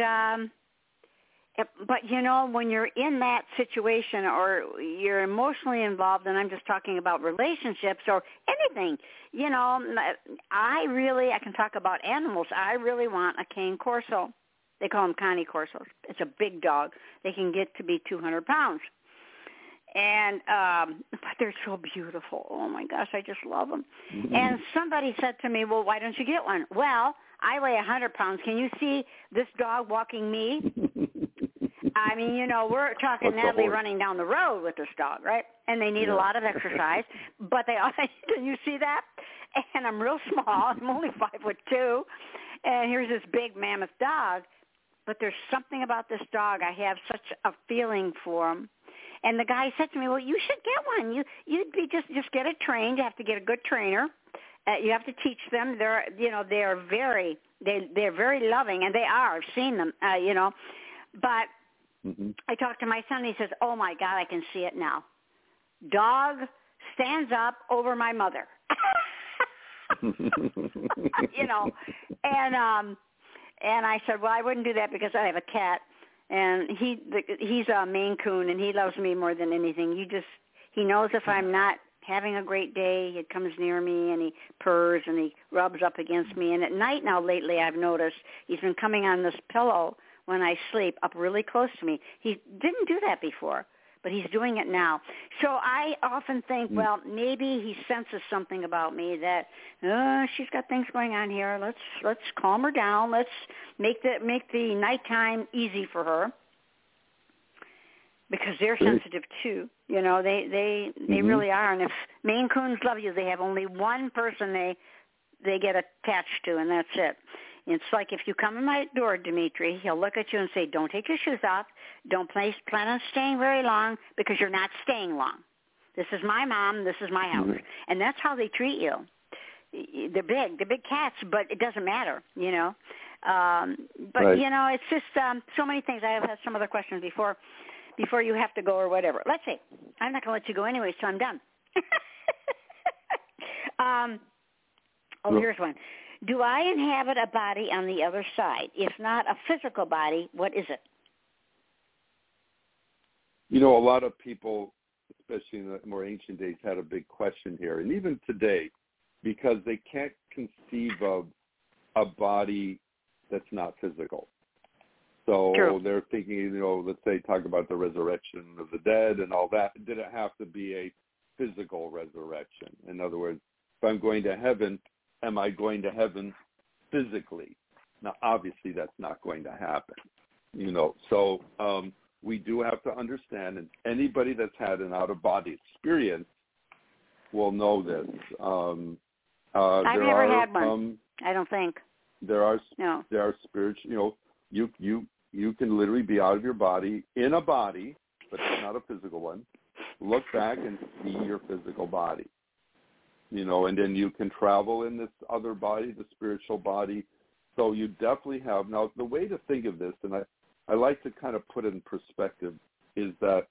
but, you know, when you're in that situation or you're emotionally involved, and I'm just talking about relationships or anything, you know, I can talk about animals. I really want a cane corso. They call them Cane Corsos. It's a big dog. They can get to be 200 pounds. And but they're so beautiful. Oh, my gosh, I just love them. Mm-hmm. And somebody said to me, well, why don't you get one? Well, I weigh 100 pounds. Can you see this dog walking me? I mean, you know, we're talking Natalie running down the road with this dog, right? And they need a lot of exercise. But can you see that? And I'm real small. I'm only 5'2", and here's this big mammoth dog. But there's something about this dog. I have such a feeling for him. And the guy said to me, well, you should get one. You'd be just get it trained. You have to get a good trainer. You have to teach them. They're very loving, and they are. I've seen them, you know. But I talked to my son, and he says, oh, my God, I can see it now. Dog stands up over my mother. You know, and I said, well, I wouldn't do that because I have a cat, and he's a Maine Coon, and he loves me more than anything. He knows if I'm not having a great day, he comes near me, and he purrs, and he rubs up against me. And at night now lately I've noticed he's been coming on this pillow when I sleep up really close to me. He didn't do that before, but he's doing it now. So I often think, well, maybe he senses something about me that she's got things going on here. Let's calm her down. Let's make the nighttime easy for her. because they're sensitive too. You know, they really are. And if Maine Coons love you, they have only one person they get attached to, and that's it. It's like if you come in my door, Dimitri, he'll look at you and say, don't take your shoes off. Don't plan on staying very long because you're not staying long. This is my mom. This is my house. And that's how they treat you. They're big cats, but it doesn't matter, you know. But, right. you know, it's just so many things. I have had some other questions before you have to go or whatever. Let's see. I'm not going to let you go anyway, so I'm done. Here's one. Do I inhabit a body on the other side? If not a physical body, what is it? You know, a lot of people, especially in the more ancient days, had a big question here. And even today, because they can't conceive of a body that's not physical. So True. They're thinking, you know, let's say talk about the resurrection of the dead and all that. Did it have to be a physical resurrection? In other words, if I'm going to heaven, am I going to heaven physically? Now, obviously, that's not going to happen, you know. So we do have to understand, and anybody that's had an out-of-body experience will know this. I've never had one. I don't think. There are spiritual, you know, you can literally be out of your body, in a body, but not a physical one. Look back and see your physical body. You know, and then you can travel in this other body, the spiritual body. So you definitely have. Now, the way to think of this, and I like to kind of put it in perspective, is that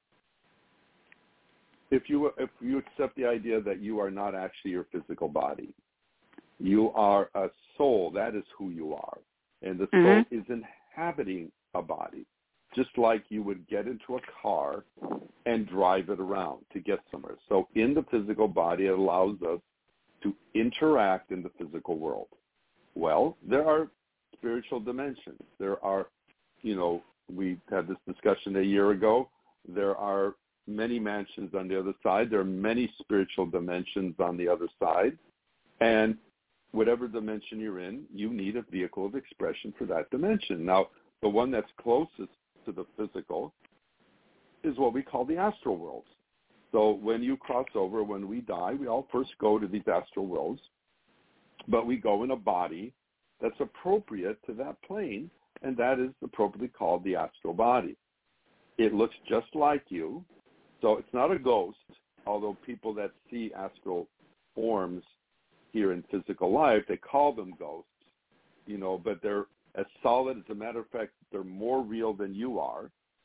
if you accept the idea that you are not actually your physical body, you are a soul. That is who you are. And the soul is inhabiting a body, just like you would get into a car and drive it around to get somewhere. So in the physical body, it allows us to interact in the physical world. Well, there are spiritual dimensions. There are, you know, we had this discussion a year ago. There are many mansions on the other side. There are many spiritual dimensions on the other side. And whatever dimension you're in, you need a vehicle of expression for that dimension. Now, the one that's closest to the physical is what we call the astral worlds. So when you cross over, when we die, we all first go to these astral worlds, but we go in a body that's appropriate to that plane, and that is appropriately called the astral body. It looks just like you, so it's not a ghost, although people that see astral forms here in physical life, they call them ghosts, you know, but they're as solid. As a matter of fact, they're more real than you are.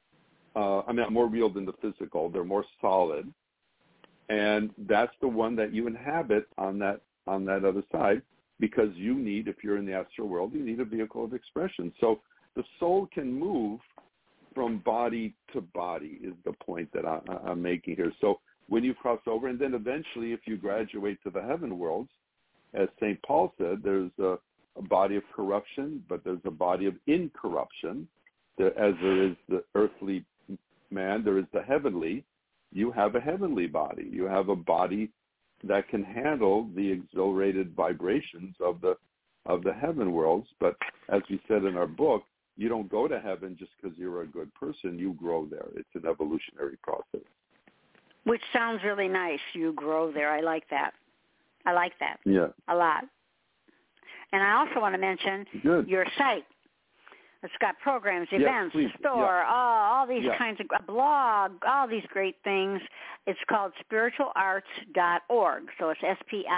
More real than the physical. They're more solid, and that's the one that you inhabit on that other side, because you need, if you're in the astral world, you need a vehicle of expression. So the soul can move from body to body is the point that I'm making here. So when you cross over, and then eventually, if you graduate to the heaven worlds, as St. Paul said, there's a body of corruption, but there's a body of incorruption. As there is the earthly man, there is the heavenly. You have a heavenly body. You have a body that can handle the exhilarated vibrations of the heaven worlds. But as we said in our book, you don't go to heaven just because you're a good person. You grow there. It's an evolutionary process. Which sounds really nice. You grow there. I like that. Yeah. A lot. And I also want to mention your site. It's got programs, events, the store, all these kinds of, a blog, all these great things. It's called spiritualarts.org. So it's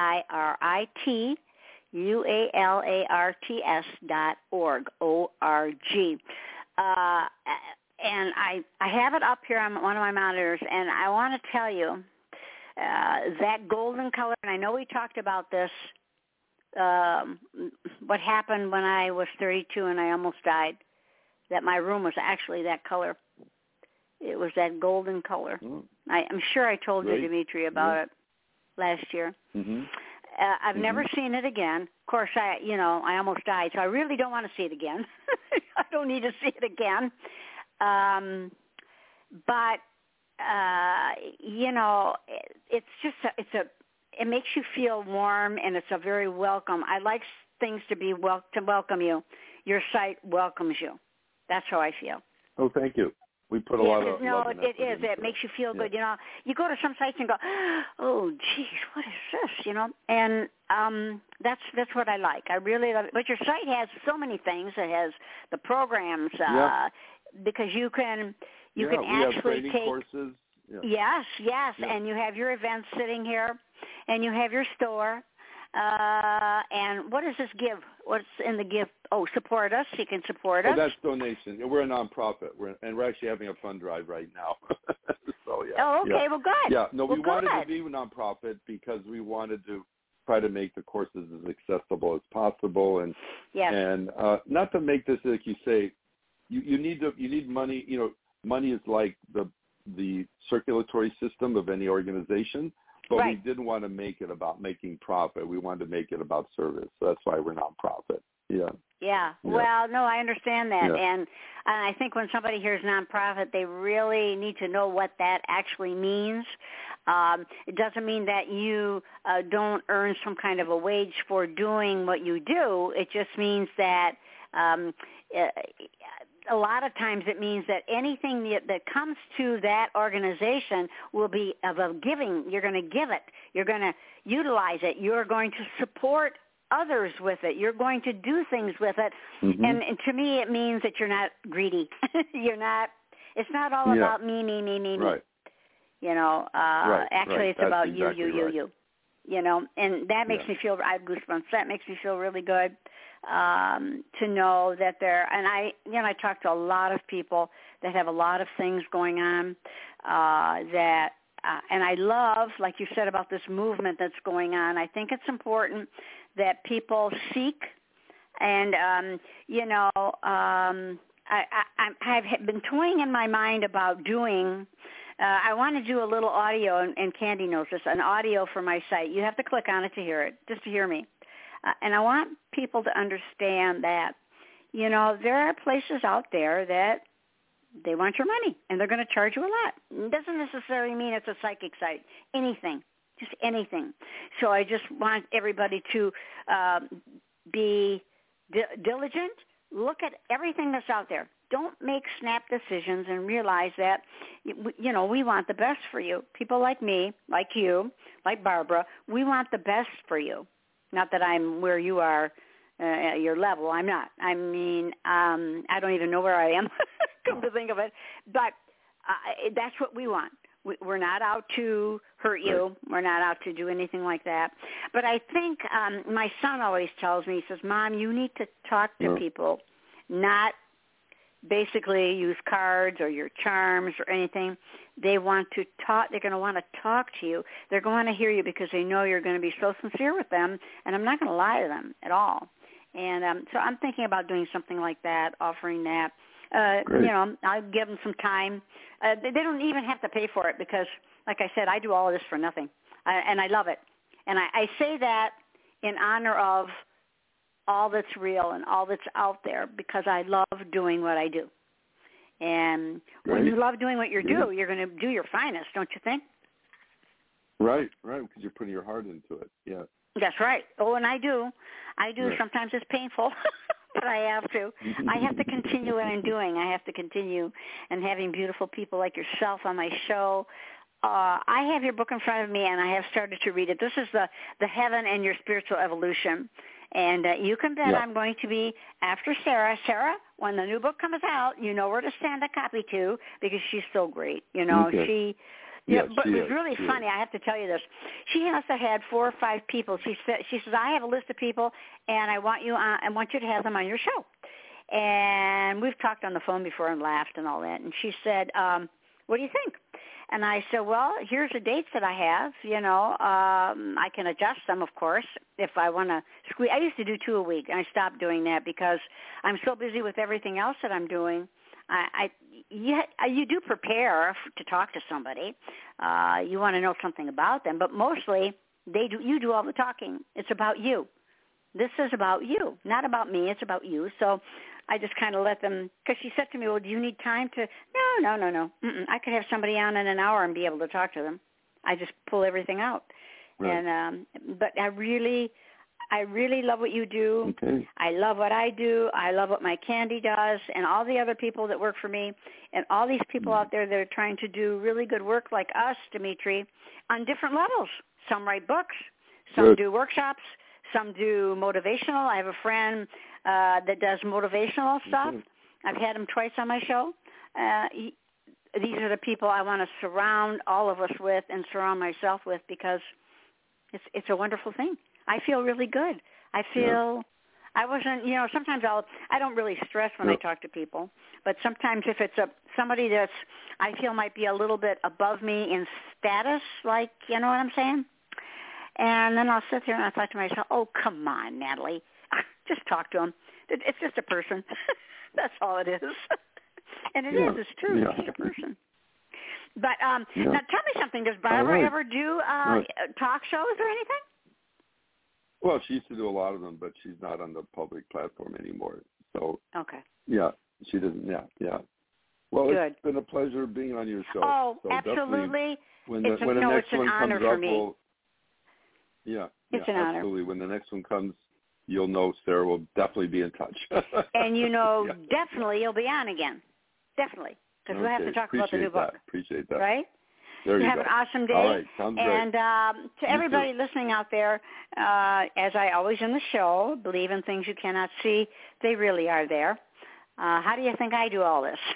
spiritualarts.org, O-R-G. And I have it up here on one of my monitors, and I want to tell you that golden color, and I know we talked about this, what happened when I was 32 and I almost died, that my room was actually that color. It was that golden color. I'm sure I told you, Dimitri, about it last year. I've never seen it again. Of course, I almost died, so I really don't want to see it again. I don't need to see it again. But it's just it makes you feel warm, and it's a very welcome. I like things to be to welcome you. Your site welcomes you. That's how I feel. Oh, thank you. We put a lot of no, love and effort it is. into It makes you feel good. Yeah. You know, you go to some sites and go, oh, geez, what is this? You know, and that's what I like. I really love it. But your site has so many things. It has the programs because you can actually take courses. Yeah. Yes, and you have your events sitting here, and you have your store. And what does this give? What's in the gift? Oh, support us. You can support us. That's donation. We're a nonprofit. We're actually having a fund drive right now. So yeah. Oh, okay. Yeah. Well, good. Yeah. No, we wanted good. to be a nonprofit because we wanted to try to make the courses as accessible as possible, and not to make this, like you say, you need money. You know, money is like the circulatory system of any organization. But we didn't want to make it about making profit. We wanted to make it about service. So that's why we're nonprofit. Yeah. Yeah. Well, no, I understand that. Yeah. And I think when somebody hears nonprofit, they really need to know what that actually means. It doesn't mean that you don't earn some kind of a wage for doing what you do. It just means that a lot of times it means that anything that comes to that organization will be of a giving. You're going to give it. You're going to utilize it. You're going to support others with it. You're going to do things with it. Mm-hmm. And to me, it means that you're not greedy. You're not. It's not all about me. Right. You know, actually it's That's about exactly you. You know, and that makes me feel, I have goosebumps. That makes me feel really good. To know that and I talk to a lot of people that have a lot of things going on, and I love, like you said about this movement that's going on. I think it's important that people seek, and I've been toying in my mind about doing. I want to do a little audio, and Candy knows this, an audio for my site. You have to click on it to hear it, just to hear me. And I want people to understand that, you know, there are places out there that they want your money, and they're going to charge you a lot. It doesn't necessarily mean it's a psychic site. Anything, just anything. So I just want everybody to be diligent. Look at everything that's out there. Don't make snap decisions and realize that, you know, we want the best for you. People like me, like you, like Barbara, we want the best for you. Not that I'm where you are at your level. I'm not. I mean, I don't even know where I am, come to think of it. But that's what we want. We're not out to hurt you. We're not out to do anything like that. But I think my son always tells me, he says, Mom, you need to talk to people, not basically use cards or your charms or anything. They want to talk. They're going to want to talk to you. They're going to hear you because they know you're going to be so sincere with them, and I'm not going to lie to them at all. And so I'm thinking about doing something like that, offering that. You know, I'll give them some time. They don't even have to pay for it because, like I said, I do all of this for nothing, and I love it. And I say that in honor of all that's real and all that's out there because I love doing what I do. And when you love doing what you do, you're going to do your finest, don't you think? Right, because you're putting your heart into it, yeah. That's right. Oh, and I do. Yeah. Sometimes it's painful, but I have to. I have to continue what I'm doing. I have to continue and having beautiful people like yourself on my show. I have your book in front of me, and I have started to read it. This is the Heaven and Your Spiritual Evolution. And you can bet I'm going to be after Sarah. Sarah, when the new book comes out, you know where to send a copy to because she's so great. You know, but it was really funny. I have to tell you this. She must have had 4 or 5 people. She says, I have a list of people, and I want you to have them on your show. And we've talked on the phone before and laughed and all that. And she said, what do you think? And I said, well, here's the dates that I have. You know, I can adjust them, of course, if I want to squeeze. I used to do 2 a week, and I stopped doing that because I'm so busy with everything else that I'm doing. You do prepare to talk to somebody. You want to know something about them, but mostly you do all the talking. It's about you. This is about you, not about me. It's about you. So I just kind of let them, because she said to me, well, do you need time to, no. I could have somebody on in an hour and be able to talk to them. I just pull everything out. Right. And but I really love what you do. Okay. I love what I do. I love what my Candy does and all the other people that work for me and all these people out there that are trying to do really good work like us, Dimitri, on different levels. Some write books. Some do workshops. Some do motivational. I have a friend that does motivational stuff. I've had him twice on my show. These are the people I want to surround all of us with and surround myself with because it's a wonderful thing. I feel really good. I feel I wasn't, sometimes I don't really stress when I talk to people, but sometimes if it's somebody that's I feel might be a little bit above me in status, like, you know what I'm saying? And then I'll sit there and I'll thought to myself, oh, come on, Natalie. Just talk to him. It's just a person. That's all it is. And it is. It's true. It's just a person. But now tell me something. Does Barbara ever do talk shows or anything? Well, she used to do a lot of them, but she's not on the public platform anymore. So, yeah, she doesn't. Yeah. Well, It's been a pleasure being on your show. Oh, so absolutely. When the next one comes up, it's an honor. Absolutely. When the next one comes, you'll know Sarah will definitely be in touch. And definitely you'll be on again. Definitely. Because we'll have to talk about the new book. Appreciate that. Right? There you have go. An awesome day. All right, sounds and to everybody listening out there, as I always in the show, believe in things you cannot see. They really are there. How do you think I do all this?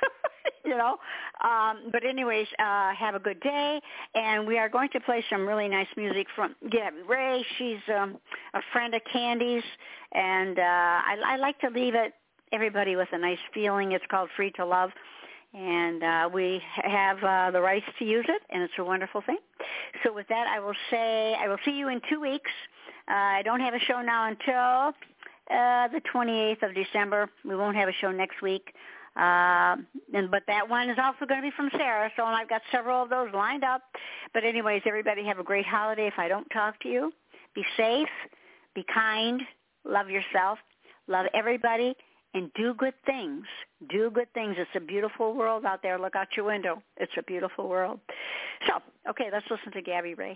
But anyways, have a good day. And we are going to play some really nice music from Gabby Ray. She's a friend of Candy's. And I like to leave everybody with a nice feeling. It's called Free to Love. And we have the rights to use it, and it's a wonderful thing. So with that, I will see you in 2 weeks. I don't have a show now until the 28th of December. We won't have a show next week. But that one is also going to be from Sarah, so I've got several of those lined up. But anyways, everybody have a great holiday if I don't talk to you. Be safe, be kind, love yourself, love everybody. And do good things. Do good things. It's a beautiful world out there. Look out your window. It's a beautiful world. So, okay, let's listen to Gabby Ray.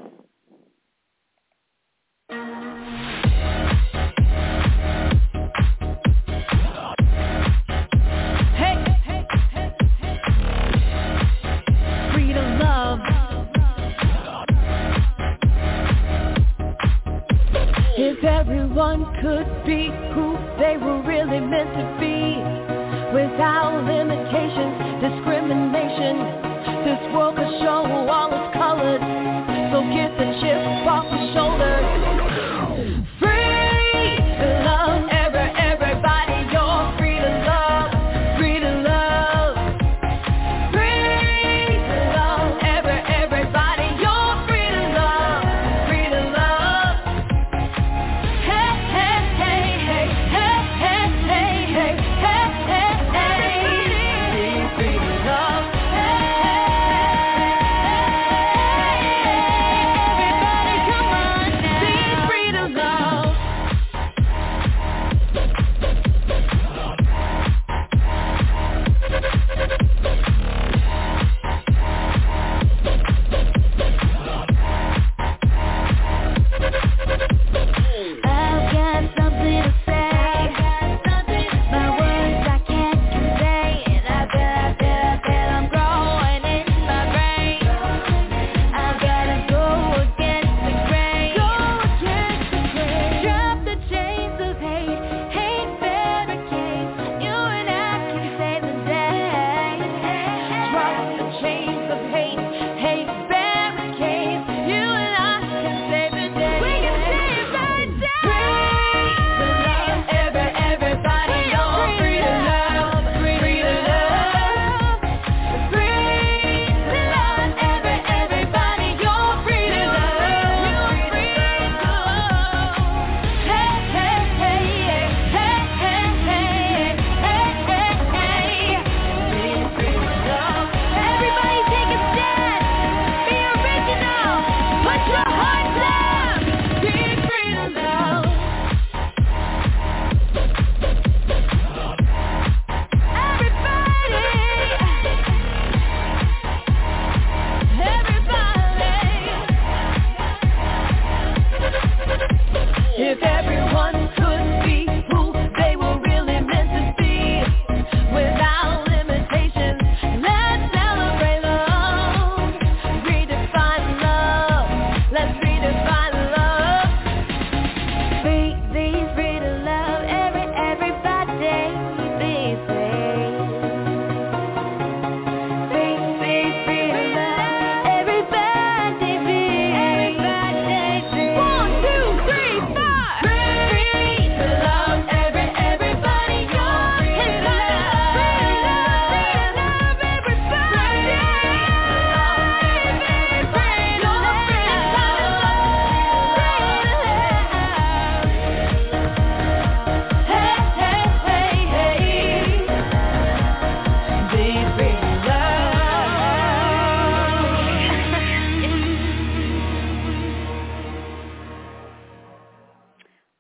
Free to love. If everyone could be who they were really meant to be, without limitations, discrimination, this world could show all its colors. So get the chip off the shoulder. Free to love, everybody, you're free to love, free to love. Free to love, everybody, you're free to love, free to love. Hey, hey, hey, hey, hey, hey, hey, hey, hey, hey, free to love. Hey, everybody.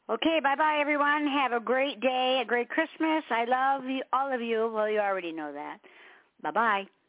Okay, bye-bye, everyone. Have a great day, a great Christmas. I love you, all of you. Well, you already know that. Bye-bye.